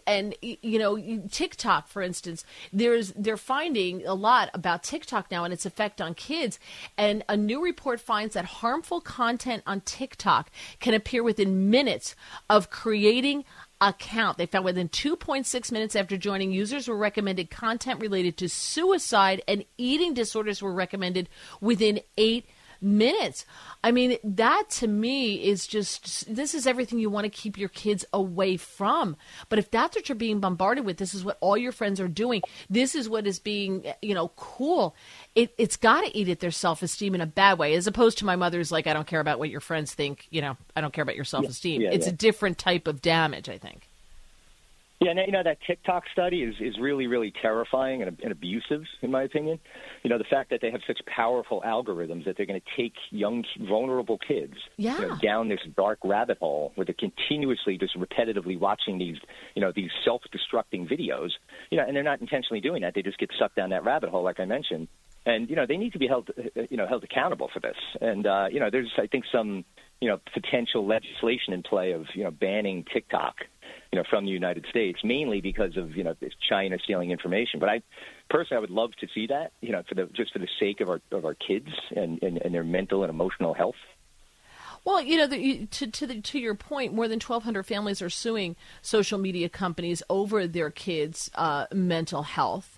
TikTok, for instance, they're finding a lot about TikTok now and its effect on kids. And a new report finds that harmful content on TikTok can appear within minutes of creating account. They found within 2.6 minutes after joining, users were recommended content related to suicide, and eating disorders were recommended within 8 minutes. I mean, that to me is just, this is everything you want to keep your kids away from. But if that's what you're being bombarded with, this is what all your friends are doing, this is what is being, cool, it's got to eat at their self-esteem in a bad way, as opposed to my mother's like, I don't care about what your friends think, I don't care about your self-esteem. It's a different type of damage, I think. Yeah, now, that TikTok study is really, really terrifying and abusive, in my opinion. The fact that they have such powerful algorithms that they're going to take young, vulnerable kids down this dark rabbit hole where they're continuously just repetitively watching these self-destructing videos, and they're not intentionally doing that. They just get sucked down that rabbit hole, like I mentioned. And, they need to be held accountable for this. And, there's, I think, some, potential legislation in play of, banning TikTok, from the United States, mainly because of, China stealing information. But I would love to see that, for the sake of our kids and their mental and emotional health. Well, to your point, more than 1,200 families are suing social media companies over their kids' mental health.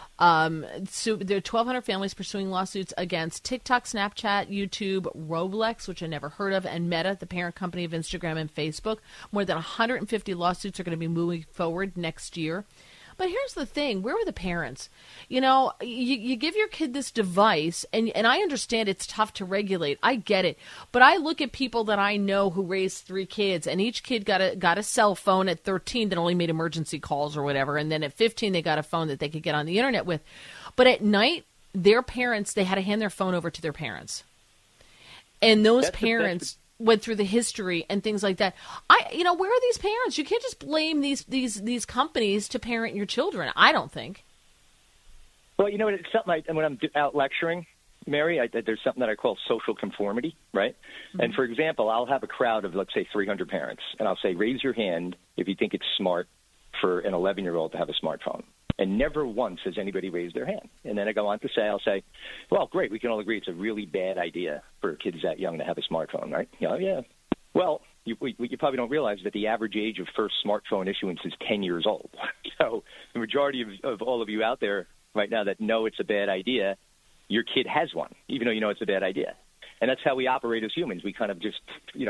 So there are 1,200 families pursuing lawsuits against TikTok, Snapchat, YouTube, Roblox, which I never heard of, and Meta, the parent company of Instagram and Facebook. More than 150 lawsuits are going to be moving forward next year. But here's the thing. Where were the parents? You give your kid this device, and I understand it's tough to regulate. I get it. But I look at people that I know who raised 3 kids, and each kid got a cell phone at 13 that only made emergency calls or whatever. And then at 15, they got a phone that they could get on the internet with. But at night, their parents, they had to hand their phone over to their parents. And those parents went through the history and things like that. Where are these parents? You can't just blame these companies to parent your children, I don't think. Well, it's something when I'm out lecturing, Mary, there's something that I call social conformity, right? Mm-hmm. And for example, I'll have a crowd of, let's say, 300 parents, and I'll say, raise your hand if you think it's smart for an 11-year-old to have a smartphone. And never once has anybody raised their hand. And then I go on to say, I'll say, well, great, we can all agree it's a really bad idea for kids that young to have a smartphone, right? Yeah. Well, you probably don't realize that the average age of first smartphone issuance is 10 years old. So the majority of all of you out there right now that know it's a bad idea, your kid has one, even though you know it's a bad idea. And that's how we operate as humans. We kind of just,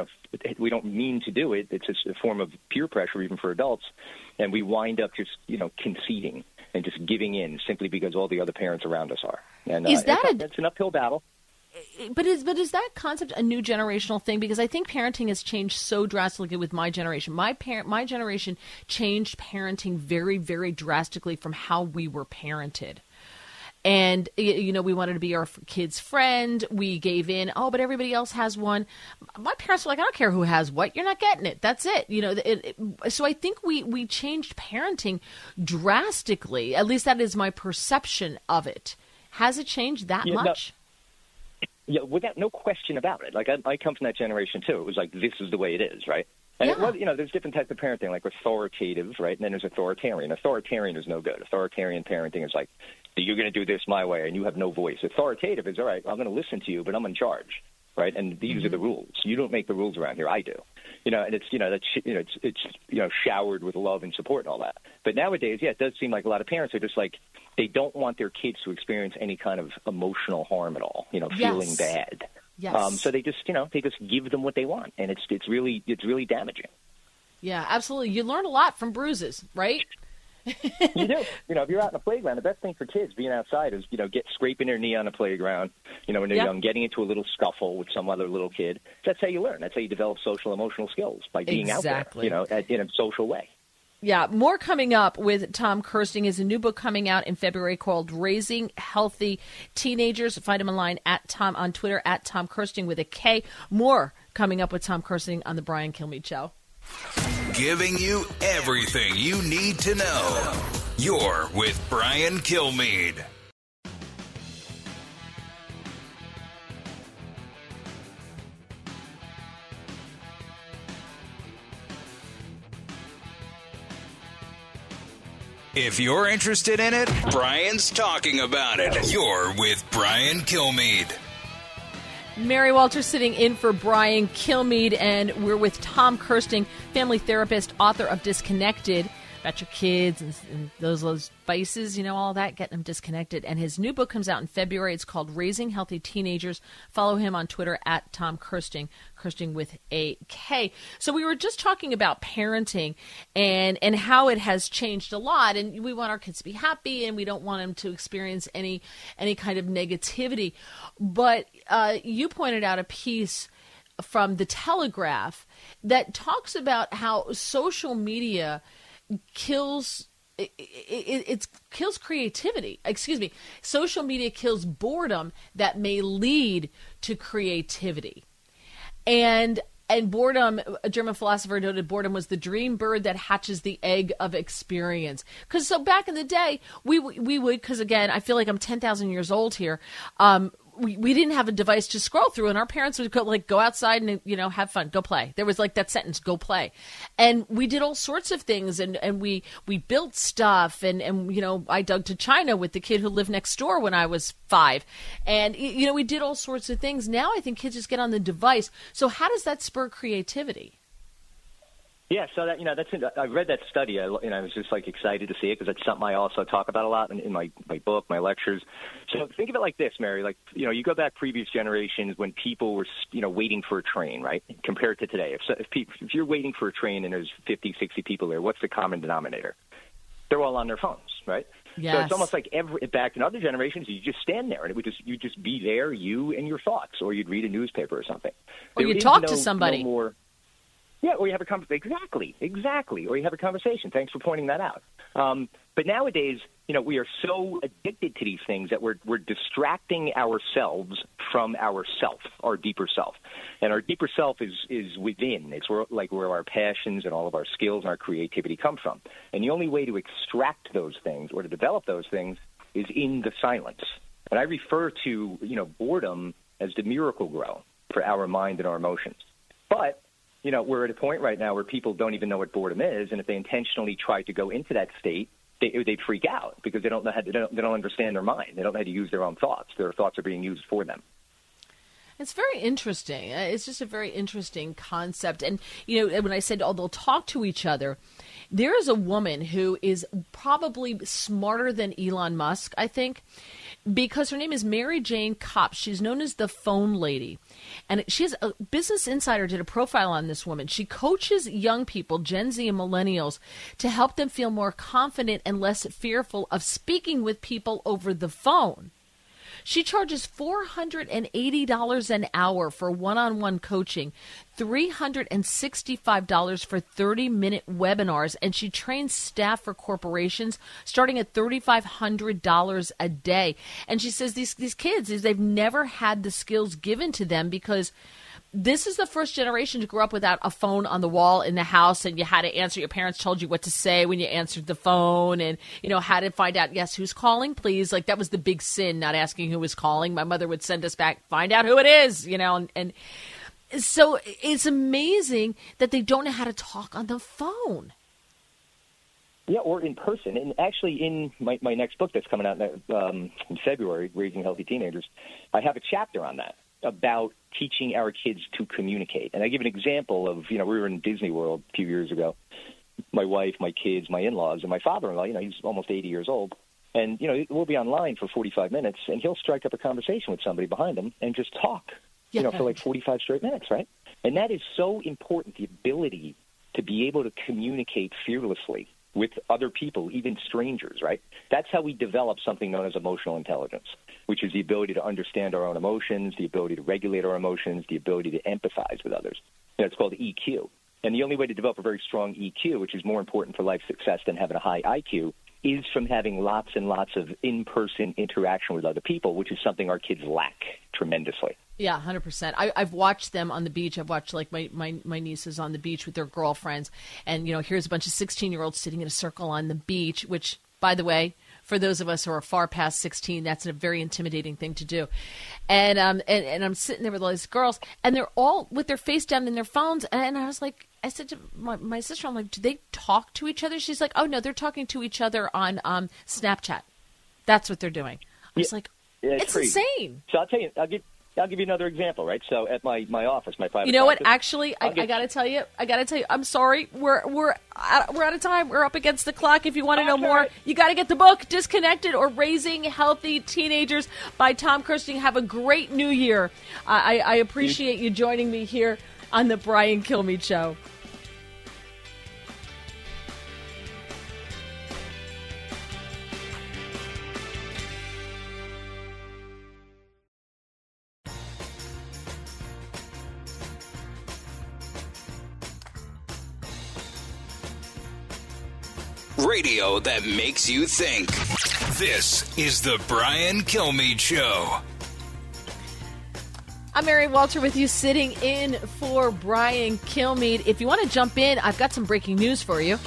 we don't mean to do it. It's just a form of peer pressure, even for adults. And we wind up just, conceding and just giving in simply because all the other parents around us are. And it's an uphill battle. But is that concept a new generational thing? Because I think parenting has changed so drastically with my generation. My generation changed parenting very, very drastically from how we were parented. And, we wanted to be our kid's friend. We gave in. Oh, but everybody else has one. My parents were like, I don't care who has what. You're not getting it. That's it. So I think we changed parenting drastically. At least that is my perception of it. Has it changed that much? Yeah, without no question about it. Like I come from that generation too. It was like, this is the way it is, right? And it was, there's different types of parenting, like authoritative, right? And then there's authoritarian. Authoritarian is no good. Authoritarian parenting is like, you're going to do this my way, and you have no voice. Authoritative is, all right, I'm going to listen to you, but I'm in charge, right? And these are the rules. You don't make the rules around here. I do. And it's showered with love and support and all that. But nowadays, it does seem like a lot of parents are just like, they don't want their kids to experience any kind of emotional harm at all, feeling bad. Yes. So they just give them what they want, and it's really damaging. Yeah, absolutely. You learn a lot from bruises, right? You do. If you're out in the playground, the best thing for kids being outside is, scraping their knee on the playground, when they're young, getting into a little scuffle with some other little kid. That's how you learn. That's how you develop social emotional skills, by being out there, in a social way. Yeah, more coming up with Tom Kersting. Is a new book coming out in February called Raising Healthy Teenagers. Find him online on Twitter at Tom Kersting with a K. More coming up with Tom Kersting on the Brian Kilmeade Show. Giving you everything you need to know. You're with Brian Kilmeade. If you're interested in it, Brian's talking about it. You're with Brian Kilmeade. Mary Walter sitting in for Brian Kilmeade, and we're with Tom Kersting, family therapist, author of Disconnected, about your kids and those vices, all that, getting them disconnected. And his new book comes out in February. It's called Raising Healthy Teenagers. Follow him on Twitter at Tom Kersting, Kersting with a K. So we were just talking about parenting and how it has changed a lot. And we want our kids to be happy, and we don't want them to experience any kind of negativity. But you pointed out a piece from The Telegraph that talks about how social media kills it kills creativity. Excuse me. Social media kills boredom that may lead to creativity. And boredom, a German philosopher noted boredom was the dream bird that hatches the egg of experience. Because so back in the day, we would, because again, I feel like I'm 10,000 years old here. We didn't have a device to scroll through, and our parents would go outside and, have fun, go play. There was like that sentence, go play. And we did all sorts of things, and we built stuff, and I dug to China with the kid who lived next door when I was 5. And, we did all sorts of things. Now I think kids just get on the device. So how does that spur creativity? Yeah, so that that's I read that study. I was just excited to see it because it's something I also talk about a lot in my book, my lectures. So think of it like this, Mary. You go back previous generations when people were waiting for a train, right? Compared to today, if you're waiting for a train and there's 50, 60 people there, what's the common denominator? They're all on their phones, right? Yes. So it's almost like back in other generations, you just stand there and you'd just be there, you and your thoughts, or you'd read a newspaper or something. Or you talk to somebody. No more. Yeah, or you have a conversation. Exactly. Or you have a conversation. Thanks for pointing that out. But nowadays, we are so addicted to these things that we're distracting ourselves from ourself, our deeper self. And our deeper self is within. It's where our passions and all of our skills and our creativity come from. And the only way to extract those things or to develop those things is in the silence. And I refer to, boredom as the miracle grow for our mind and our emotions. But we're at a point right now where people don't even know what boredom is, and if they intentionally try to go into that state, they'd freak out because they don't know they don't understand their mind. They don't know how to use their own thoughts. Their thoughts are being used for them. It's very interesting. It's just a very interesting concept. And, when I said, they'll talk to each other, there is a woman who is probably smarter than Elon Musk, I think, because her name is Mary Jane Kopp. She's known as the Phone Lady. And Business Insider did a profile on this woman. She coaches young people, Gen Z and millennials, to help them feel more confident and less fearful of speaking with people over the phone. She charges $480 an hour for one-on-one coaching, $365 for 30-minute webinars, and she trains staff for corporations starting at $3,500 a day. And she says these kids, they've never had the skills given to them because this is the first generation to grow up without a phone on the wall in the house, and you had to answer. Your parents told you what to say when you answered the phone, and how to find out, yes, who's calling, please. Like, that was the big sin, not asking who was calling. My mother would send us back, find out who it is, and so it's amazing that they don't know how to talk on the phone. Yeah, or in person. And actually, in my next book that's coming out in February, Raising Healthy Teenagers, I have a chapter on that, about teaching our kids to communicate. And I give an example of, we were in Disney World a few years ago, my wife, my kids, my in-laws, and my father-in-law, he's almost 80 years old. And, we'll be online for 45 minutes, and he'll strike up a conversation with somebody behind him and just talk, for 45 straight minutes, right? And that is so important, the ability to be able to communicate fearlessly with other people, even strangers, right? That's how we develop something known as emotional intelligence, which is the ability to understand our own emotions, the ability to regulate our emotions, the ability to empathize with others. It's called EQ. And the only way to develop a very strong EQ, which is more important for life success than having a high IQ, is from having lots and lots of in-person interaction with other people, which is something our kids lack tremendously. Yeah, 100%. I've watched them on the beach. I've watched my nieces on the beach with their girlfriends. And, here's a bunch of 16-year-olds sitting in a circle on the beach, which, by the way, for those of us who are far past 16, that's a very intimidating thing to do. And I'm sitting there with all these girls, and they're all with their face down in their phones. And I said to my sister, I'm like, do they talk to each other? She's like, oh, no, they're talking to each other on Snapchat. That's what they're doing. I was like, it's insane. So I'll tell you, I'll give you another example, right? So at my office, my private. You know practice, what? Actually, I got to tell you. I'm sorry. We're out of time. We're up against the clock. If you want to know more, you got to get the book "Disconnected" or "Raising Healthy Teenagers" by Tom Kersting. Have a great New Year. I appreciate you joining me here on the Brian Kilmeade Show. Radio that makes you think. This is the Brian Kilmeade Show. I'm Mary Walter with you, sitting in for Brian Kilmeade. If you want to jump in, I've got some breaking news for you.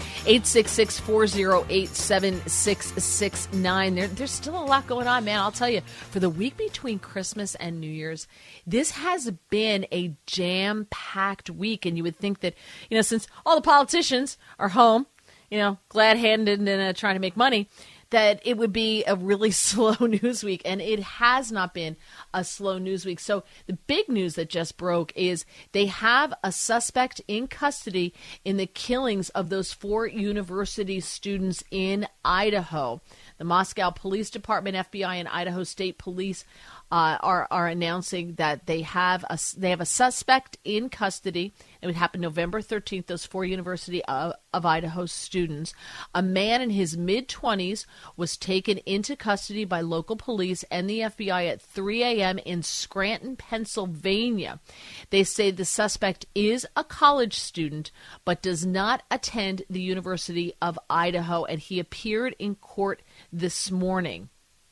866-408-7669. There's still a lot going on, man. I'll tell you, for the week between Christmas and New Year's, this has been a jam-packed week. And you would think that, since all the politicians are home, glad-handed and trying to make money, that it would be a really slow news week, and it has not been a slow news week. So the big news that just broke is they have a suspect in custody in the killings of those 4 university students in Idaho. The Moscow Police Department, FBI, and Idaho State Police are announcing that they have a suspect in custody. It would happen November 13th, those 4 University of Idaho students. A man in his mid-20s was taken into custody by local police and the FBI at 3 a.m. in Scranton, Pennsylvania. They say the suspect is a college student but does not attend the University of Idaho, and he appeared in court this morning.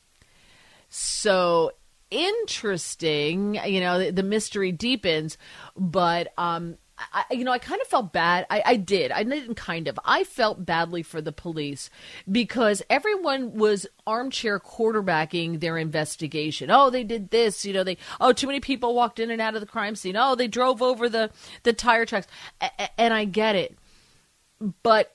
So interesting, the mystery deepens, but I kind of felt bad. I didn't kind of. I felt badly for the police because everyone was armchair quarterbacking their investigation. Oh, they did this, too many people walked in and out of the crime scene. Oh, they drove over the tire tracks. And I get it. But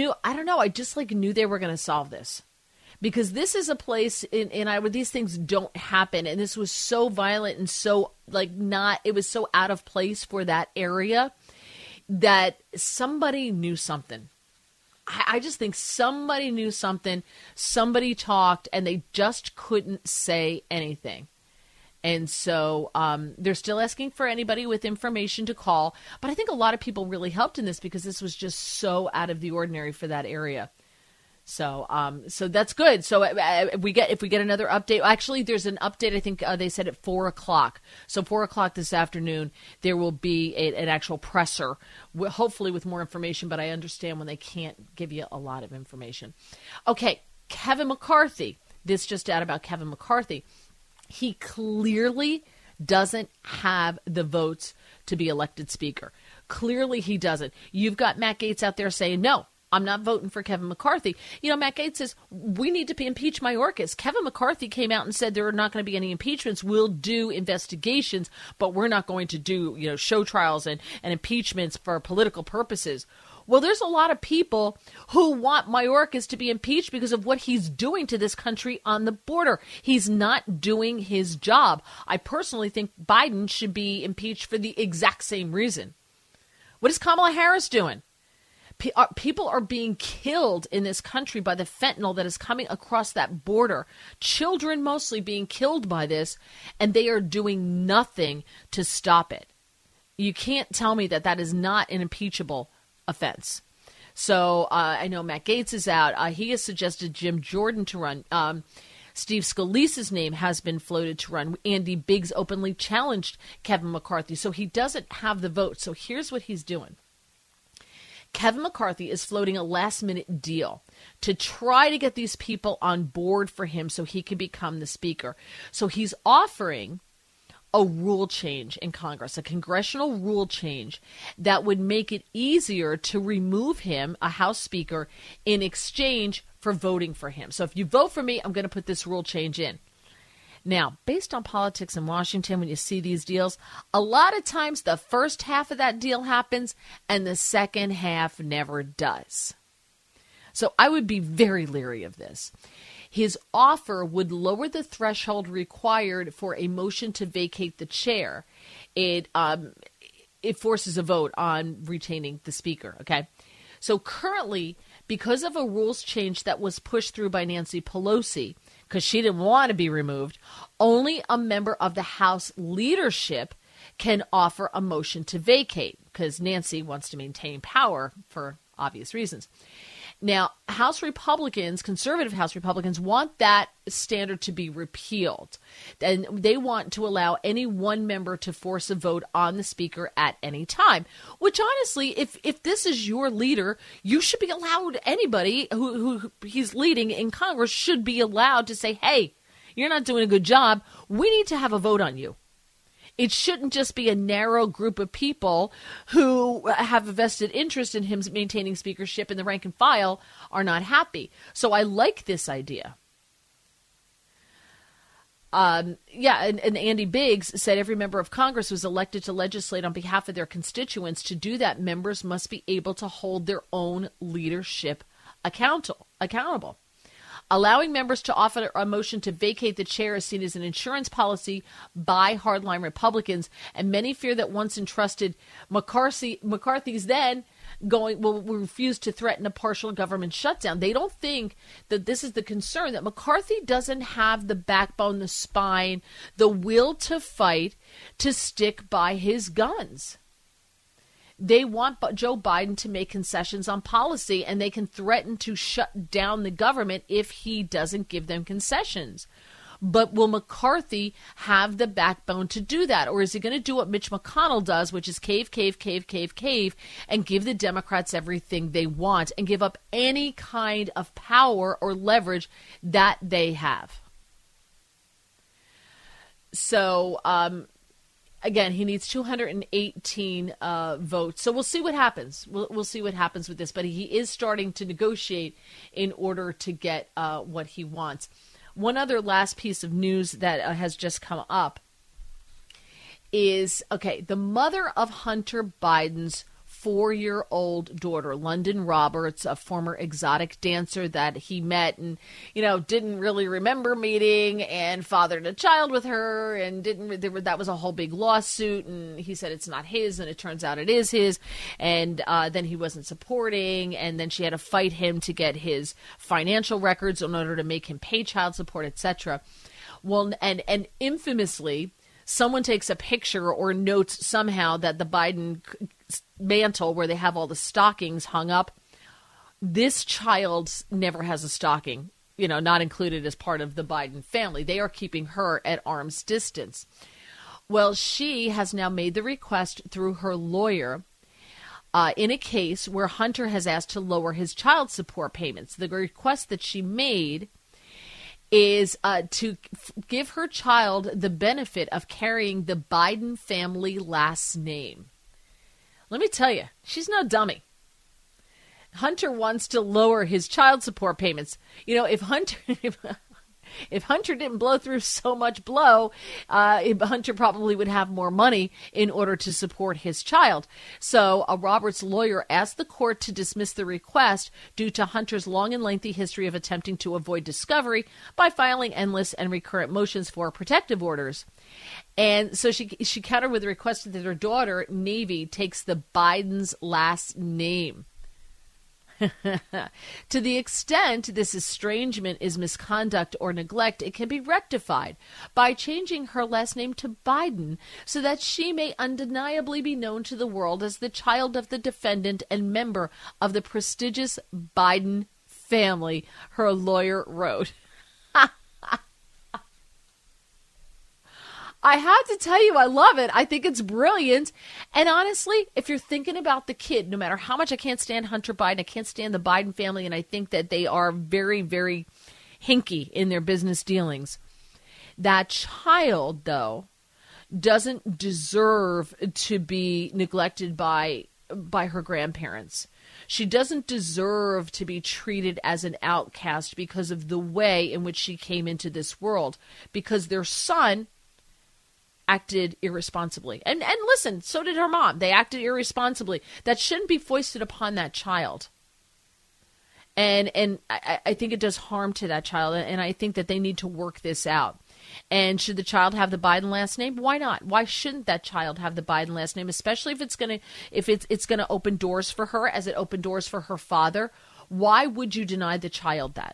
I just knew they were going to solve this. Because this is a place in Iowa, these things don't happen. And this was so violent and so it was so out of place for that area that somebody knew something. I just think somebody knew something. Somebody talked and they just couldn't say anything. And so they're still asking for anybody with information to call. But I think a lot of people really helped in this because this was just so out of the ordinary for that area. So that's good. So if we get another update, actually there's an update. I think they said at 4:00. So 4:00 this afternoon, there will be an actual presser, hopefully with more information. But I understand when they can't give you a lot of information. Okay, Kevin McCarthy. This just out about Kevin McCarthy. He clearly doesn't have the votes to be elected speaker. Clearly he doesn't. You've got Matt Gaetz out there saying no. I'm not voting for Kevin McCarthy. Matt Gaetz says, we need to impeach Mayorkas. Kevin McCarthy came out and said there are not going to be any impeachments. We'll do investigations, but we're not going to do, show trials and impeachments for political purposes. Well, there's a lot of people who want Mayorkas to be impeached because of what he's doing to this country on the border. He's not doing his job. I personally think Biden should be impeached for the exact same reason. What is Kamala Harris doing? People are being killed in this country by the fentanyl that is coming across that border. Children mostly being killed by this, and they are doing nothing to stop it. You can't tell me that is not an impeachable offense. So I know Matt Gaetz is out. He has suggested Jim Jordan to run. Steve Scalise's name has been floated to run. Andy Biggs openly challenged Kevin McCarthy. So he doesn't have the vote. So here's what he's doing. Kevin McCarthy is floating a last-minute deal to try to get these people on board for him so he can become the speaker. So he's offering a rule change in Congress, a congressional rule change that would make it easier to remove him, a House Speaker, in exchange for voting for him. So if you vote for me, I'm going to put this rule change in. Now, based on politics in Washington, when you see these deals, a lot of times the first half of that deal happens and the second half never does. So I would be very leery of this. His offer would lower the threshold required for a motion to vacate the chair. It forces a vote on retaining the speaker, okay? So currently, because of a rules change that was pushed through by Nancy Pelosi, because she didn't want to be removed, only a member of the House leadership can offer a motion to vacate, because Nancy wants to maintain power for obvious reasons. Now, House Republicans, conservative House Republicans, want that standard to be repealed. And they want to allow any one member to force a vote on the speaker at any time, which honestly, if this is your leader, you should be allowed, anybody who he's leading in Congress should be allowed to say, hey, you're not doing a good job. We need to have a vote on you. It shouldn't just be a narrow group of people who have a vested interest in him maintaining speakership and the rank and file are not happy. So I like this idea. And Andy Biggs said every member of Congress was elected to legislate on behalf of their constituents. To do that, members must be able to hold their own leadership accountable. Allowing members to offer a motion to vacate the chair is seen as an insurance policy by hardline Republicans, and many fear that once entrusted, McCarthy's then will refuse to threaten a partial government shutdown. They don't think that this is the concern, that McCarthy doesn't have the backbone, the spine, the will to fight, to stick by his guns. They want Joe Biden to make concessions on policy, and they can threaten to shut down the government if he doesn't give them concessions. But will McCarthy have the backbone to do that? Or is he going to do what Mitch McConnell does, which is cave, and give the Democrats everything they want and give up any kind of power or leverage that they have? So, again, he needs 218 votes. So we'll see what happens. We'll see what happens with this. But he is starting to negotiate in order to get what he wants. One other last piece of news that has just come up is, the mother of Hunter Biden's 4-year-old daughter, London Roberts, a former exotic dancer that he met and, didn't really remember meeting, and fathered a child with her, and that was a whole big lawsuit, and he said it's not his, and it turns out it is his, and then he wasn't supporting, and then she had to fight him to get his financial records in order to make him pay child support, etc. Well, and infamously, someone takes a picture or notes somehow that the Biden mantle where they have all the stockings hung up, this child never has a stocking, not included as part of the Biden family. They are keeping her at arm's distance. Well, she has now made the request through her lawyer in a case where Hunter has asked to lower his child support payments. The request that she made is to give her child the benefit of carrying the Biden family last name. Let me tell you, she's no dummy. Hunter wants to lower his child support payments. If Hunter didn't blow through so much blow, Hunter probably would have more money in order to support his child. So Robert's lawyer asked the court to dismiss the request due to Hunter's long and lengthy history of attempting to avoid discovery by filing endless and recurrent motions for protective orders. And so she countered with a request that her daughter, Navy, takes the Biden's last name. To the extent this estrangement is misconduct or neglect, it can be rectified by changing her last name to Biden so that she may undeniably be known to the world as the child of the defendant and member of the prestigious Biden family, her lawyer wrote. I have to tell you, I love it. I think it's brilliant. And honestly, if you're thinking about the kid, no matter how much I can't stand Hunter Biden, I can't stand the Biden family, and I think that they are very, very hinky in their business dealings. That child, though, doesn't deserve to be neglected by her grandparents. She doesn't deserve to be treated as an outcast because of the way in which she came into this world, because their son acted irresponsibly. And listen, so did her mom. They acted irresponsibly. That shouldn't be foisted upon that child. And I think it does harm to that child, and I think that they need to work this out. And should the child have the Biden last name? Why not? Why shouldn't that child have the Biden last name, especially if it's gonna open doors for her as it opened doors for her father? Why would you deny the child that?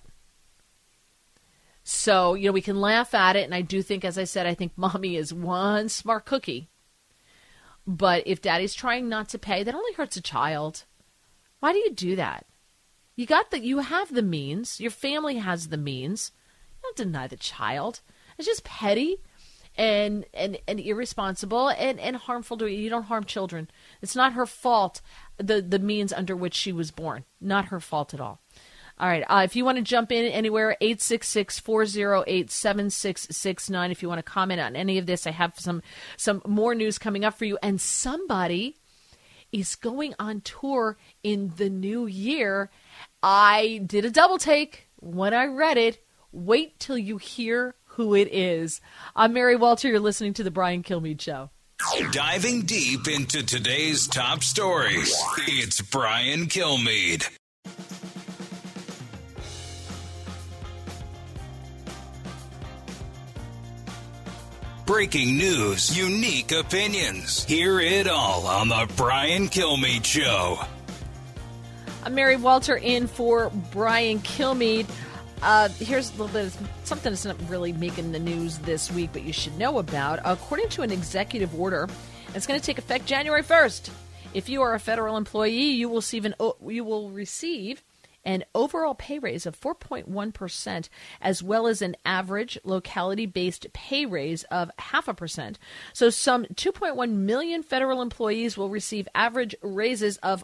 So, we can laugh at it, and I do think, as I said, I think mommy is one smart cookie. But if daddy's trying not to pay, that only hurts a child. Why do you do that? You have the means. Your family has the means. Don't deny the child. It's just petty and irresponsible and harmful to you. You don't harm children. It's not her fault, the means under which she was born. Not her fault at all. All right. If you want to jump in anywhere, 866-408-7669. If you want to comment on any of this, I have some more news coming up for you. And somebody is going on tour in the new year. I did a double take when I read it. Wait till you hear who it is. I'm Mary Walter. You're listening to The Brian Kilmeade Show. Diving deep into today's top stories, it's Brian Kilmeade. Breaking news, unique opinions. Hear it all on The Brian Kilmeade Show. I'm Mary Walter in for Brian Kilmeade. Here's a little bit of something that's not really making the news this week, but you should know about. According to an executive order, it's going to take effect January 1st. If you are a federal employee, you will receive an overall pay raise of 4.1%, as well as an average locality-based pay raise of 0.5%. So some 2.1 million federal employees will receive average raises of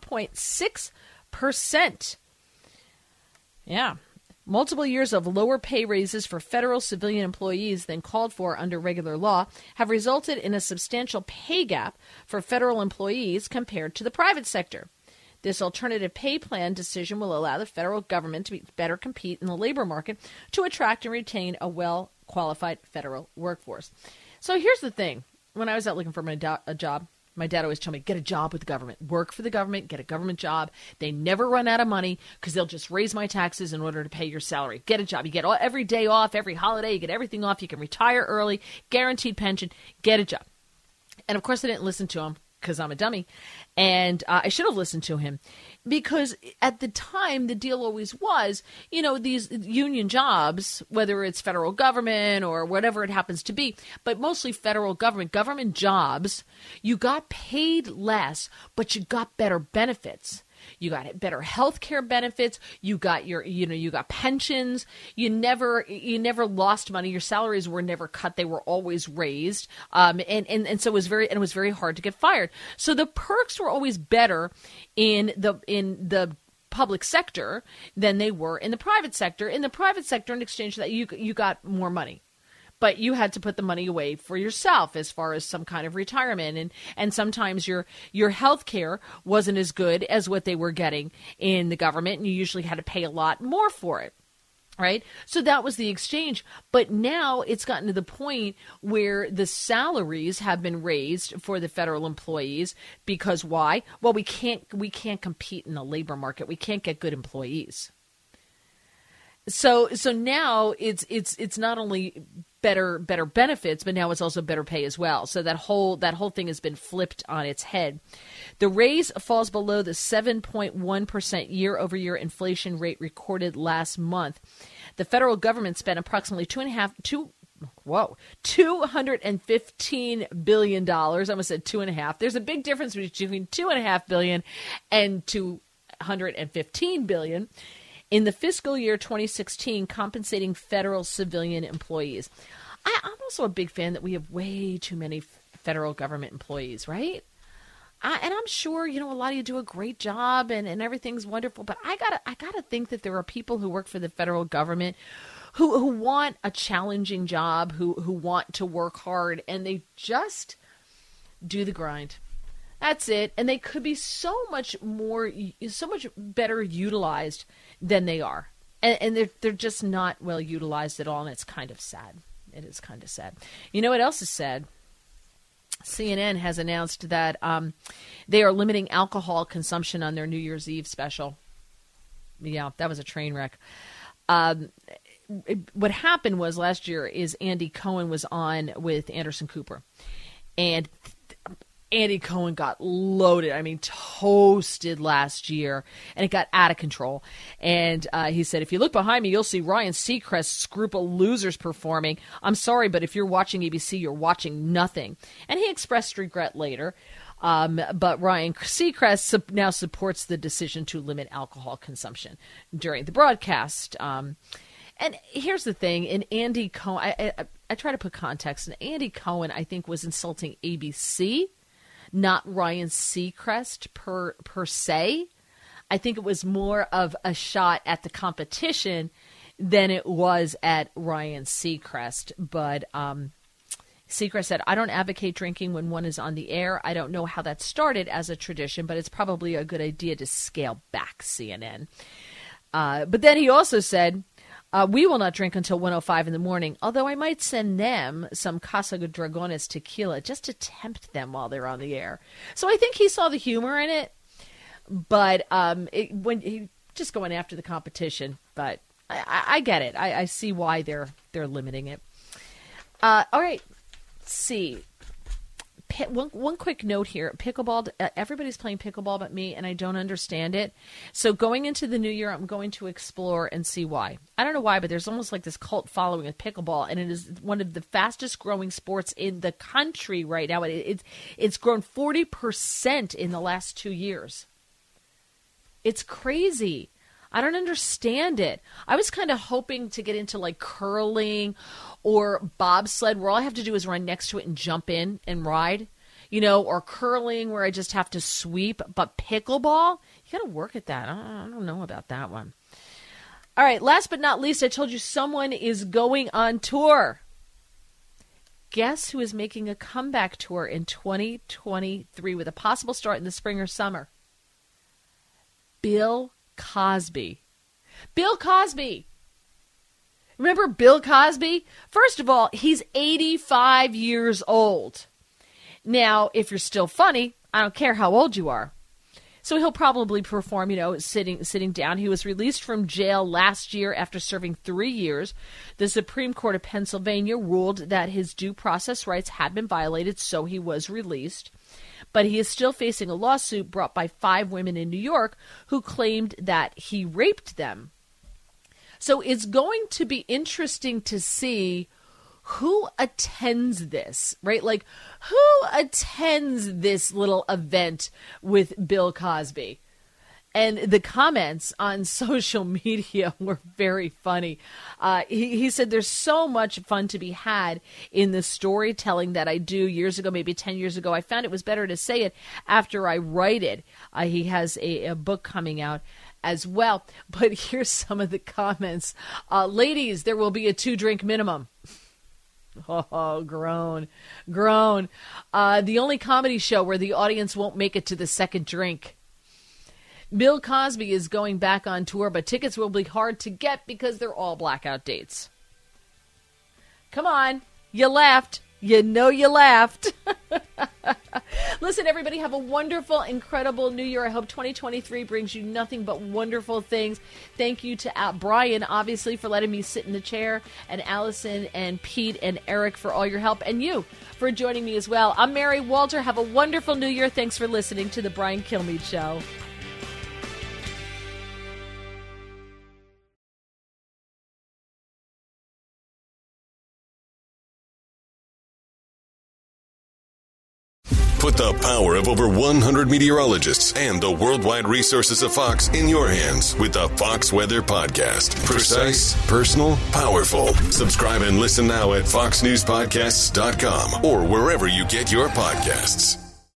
4.6%. Yeah. Multiple years of lower pay raises for federal civilian employees than called for under regular law have resulted in a substantial pay gap for federal employees compared to the private sector. This alternative pay plan decision will allow the federal government to better compete in the labor market to attract and retain a well-qualified federal workforce. So here's the thing. When I was out looking for a job, my dad always told me, get a job with the government. Work for the government, get a government job. They never run out of money because they'll just raise my taxes in order to pay your salary. Get a job. You get every day off, every holiday. You get everything off. You can retire early, guaranteed pension. Get a job. And, of course, I didn't listen to him, because I'm a dummy, and I should have listened to him, because at the time the deal always was, these union jobs, whether it's federal government or whatever it happens to be, but mostly federal government jobs, you got paid less, but you got better benefits. You got better health care benefits. You got you got pensions. You never lost money. Your salaries were never cut. They were always raised. And so it was very hard to get fired. So the perks were always better in the public sector than they were in the private sector. In the private sector, in exchange for that, you got more money. But you had to put the money away for yourself as far as some kind of retirement. And sometimes your health care wasn't as good as what they were getting in the government, and you usually had to pay a lot more for it, right? So that was the exchange. But now it's gotten to the point where the salaries have been raised for the federal employees. Because why? Well, we can't compete in the labor market. We can't get good employees. So now it's not only better benefits, but now it's also better pay as well. So that whole thing has been flipped on its head. The raise falls below the 7.1% year-over-year inflation rate recorded last month. The federal government spent approximately $215 billion. I almost said 2.5. There's a big difference between $2.5 billion and $215 billion. In the fiscal year 2016, compensating federal civilian employees. I'm also a big fan that we have way too many federal government employees, right? And I'm sure, a lot of you do a great job and everything's wonderful, but I gotta think that there are people who work for the federal government who want a challenging job, who want to work hard, and they just do the grind. That's it. And they could be so much better utilized than they are. And they're just not well utilized at all, and it's kind of sad. It is kind of sad. You know what else is sad? CNN has announced that they are limiting alcohol consumption on their New Year's Eve special. Yeah, that was a train wreck. What happened was last year is Andy Cohen was on with Anderson Cooper. And Andy Cohen got loaded, toasted last year, and it got out of control. And he said, if you look behind me, you'll see Ryan Seacrest's group of losers performing. I'm sorry, but if you're watching ABC, you're watching nothing. And he expressed regret later. But Ryan Seacrest now supports the decision to limit alcohol consumption during the broadcast. And here's the thing. In Andy Cohen, I try to put context. And Andy Cohen, I think, was insulting ABC, not Ryan Seacrest per se. I think it was more of a shot at the competition than it was at Ryan Seacrest. But Seacrest said, I don't advocate drinking when one is on the air. I don't know how that started as a tradition, but it's probably a good idea to scale back, CNN. But then he also said, we will not drink until 1:05 in the morning, although I might send them some Casa Dragones tequila just to tempt them while they're on the air. So I think he saw the humor in it. But when he just going after the competition, but I get it. I see why they're limiting it. All right, let's see. One quick note here: pickleball. Everybody's playing pickleball but me, and I don't understand it. So going into the new year, I'm going to explore and see why. I don't know why, but there's almost like this cult following of pickleball, and it is one of the fastest growing sports in the country right now. It's grown 40% in the last 2 years. It's crazy. I don't understand it. I was kind of hoping to get into like curling or bobsled where all I have to do is run next to it and jump in and ride, or curling where I just have to sweep. But pickleball, you got to work at that. I don't know about that one. All right, last but not least, I told you someone is going on tour. Guess who is making a comeback tour in 2023 with a possible start in the spring or summer? Bill Cosby. Bill Cosby. Remember Bill Cosby? First of all, he's 85 years old. Now, if you're still funny, I don't care how old you are. So he'll probably perform, sitting down. He was released from jail last year after serving 3 years. The Supreme Court of Pennsylvania ruled that his due process rights had been violated, so he was released. But he is still facing a lawsuit brought by 5 women in New York who claimed that he raped them. So it's going to be interesting to see who attends this, right? Like, who attends this little event with Bill Cosby? And the comments on social media were very funny. He said, there's so much fun to be had in the storytelling that I do years ago, maybe 10 years ago. I found it was better to say it after I write it. He has a book coming out as well. But here's some of the comments. Ladies, there will be a 2-drink minimum. Oh, groan. The only comedy show where the audience won't make it to the second drink. Bill Cosby is going back on tour, but tickets will be hard to get because they're all blackout dates. Come on, you laughed. You know you laughed. Listen, everybody, have a wonderful, incredible new year. I hope 2023 brings you nothing but wonderful things. Thank you to Brian, obviously, for letting me sit in the chair, and Allison and Pete and Eric for all your help, and you for joining me as well. I'm Mary Walter. Have a wonderful new year. Thanks for listening to The Brian Kilmeade Show. Put the power of over 100 meteorologists and the worldwide resources of Fox in your hands with the Fox Weather Podcast. Precise, personal, powerful. Subscribe and listen now at foxnewspodcasts.com or wherever you get your podcasts.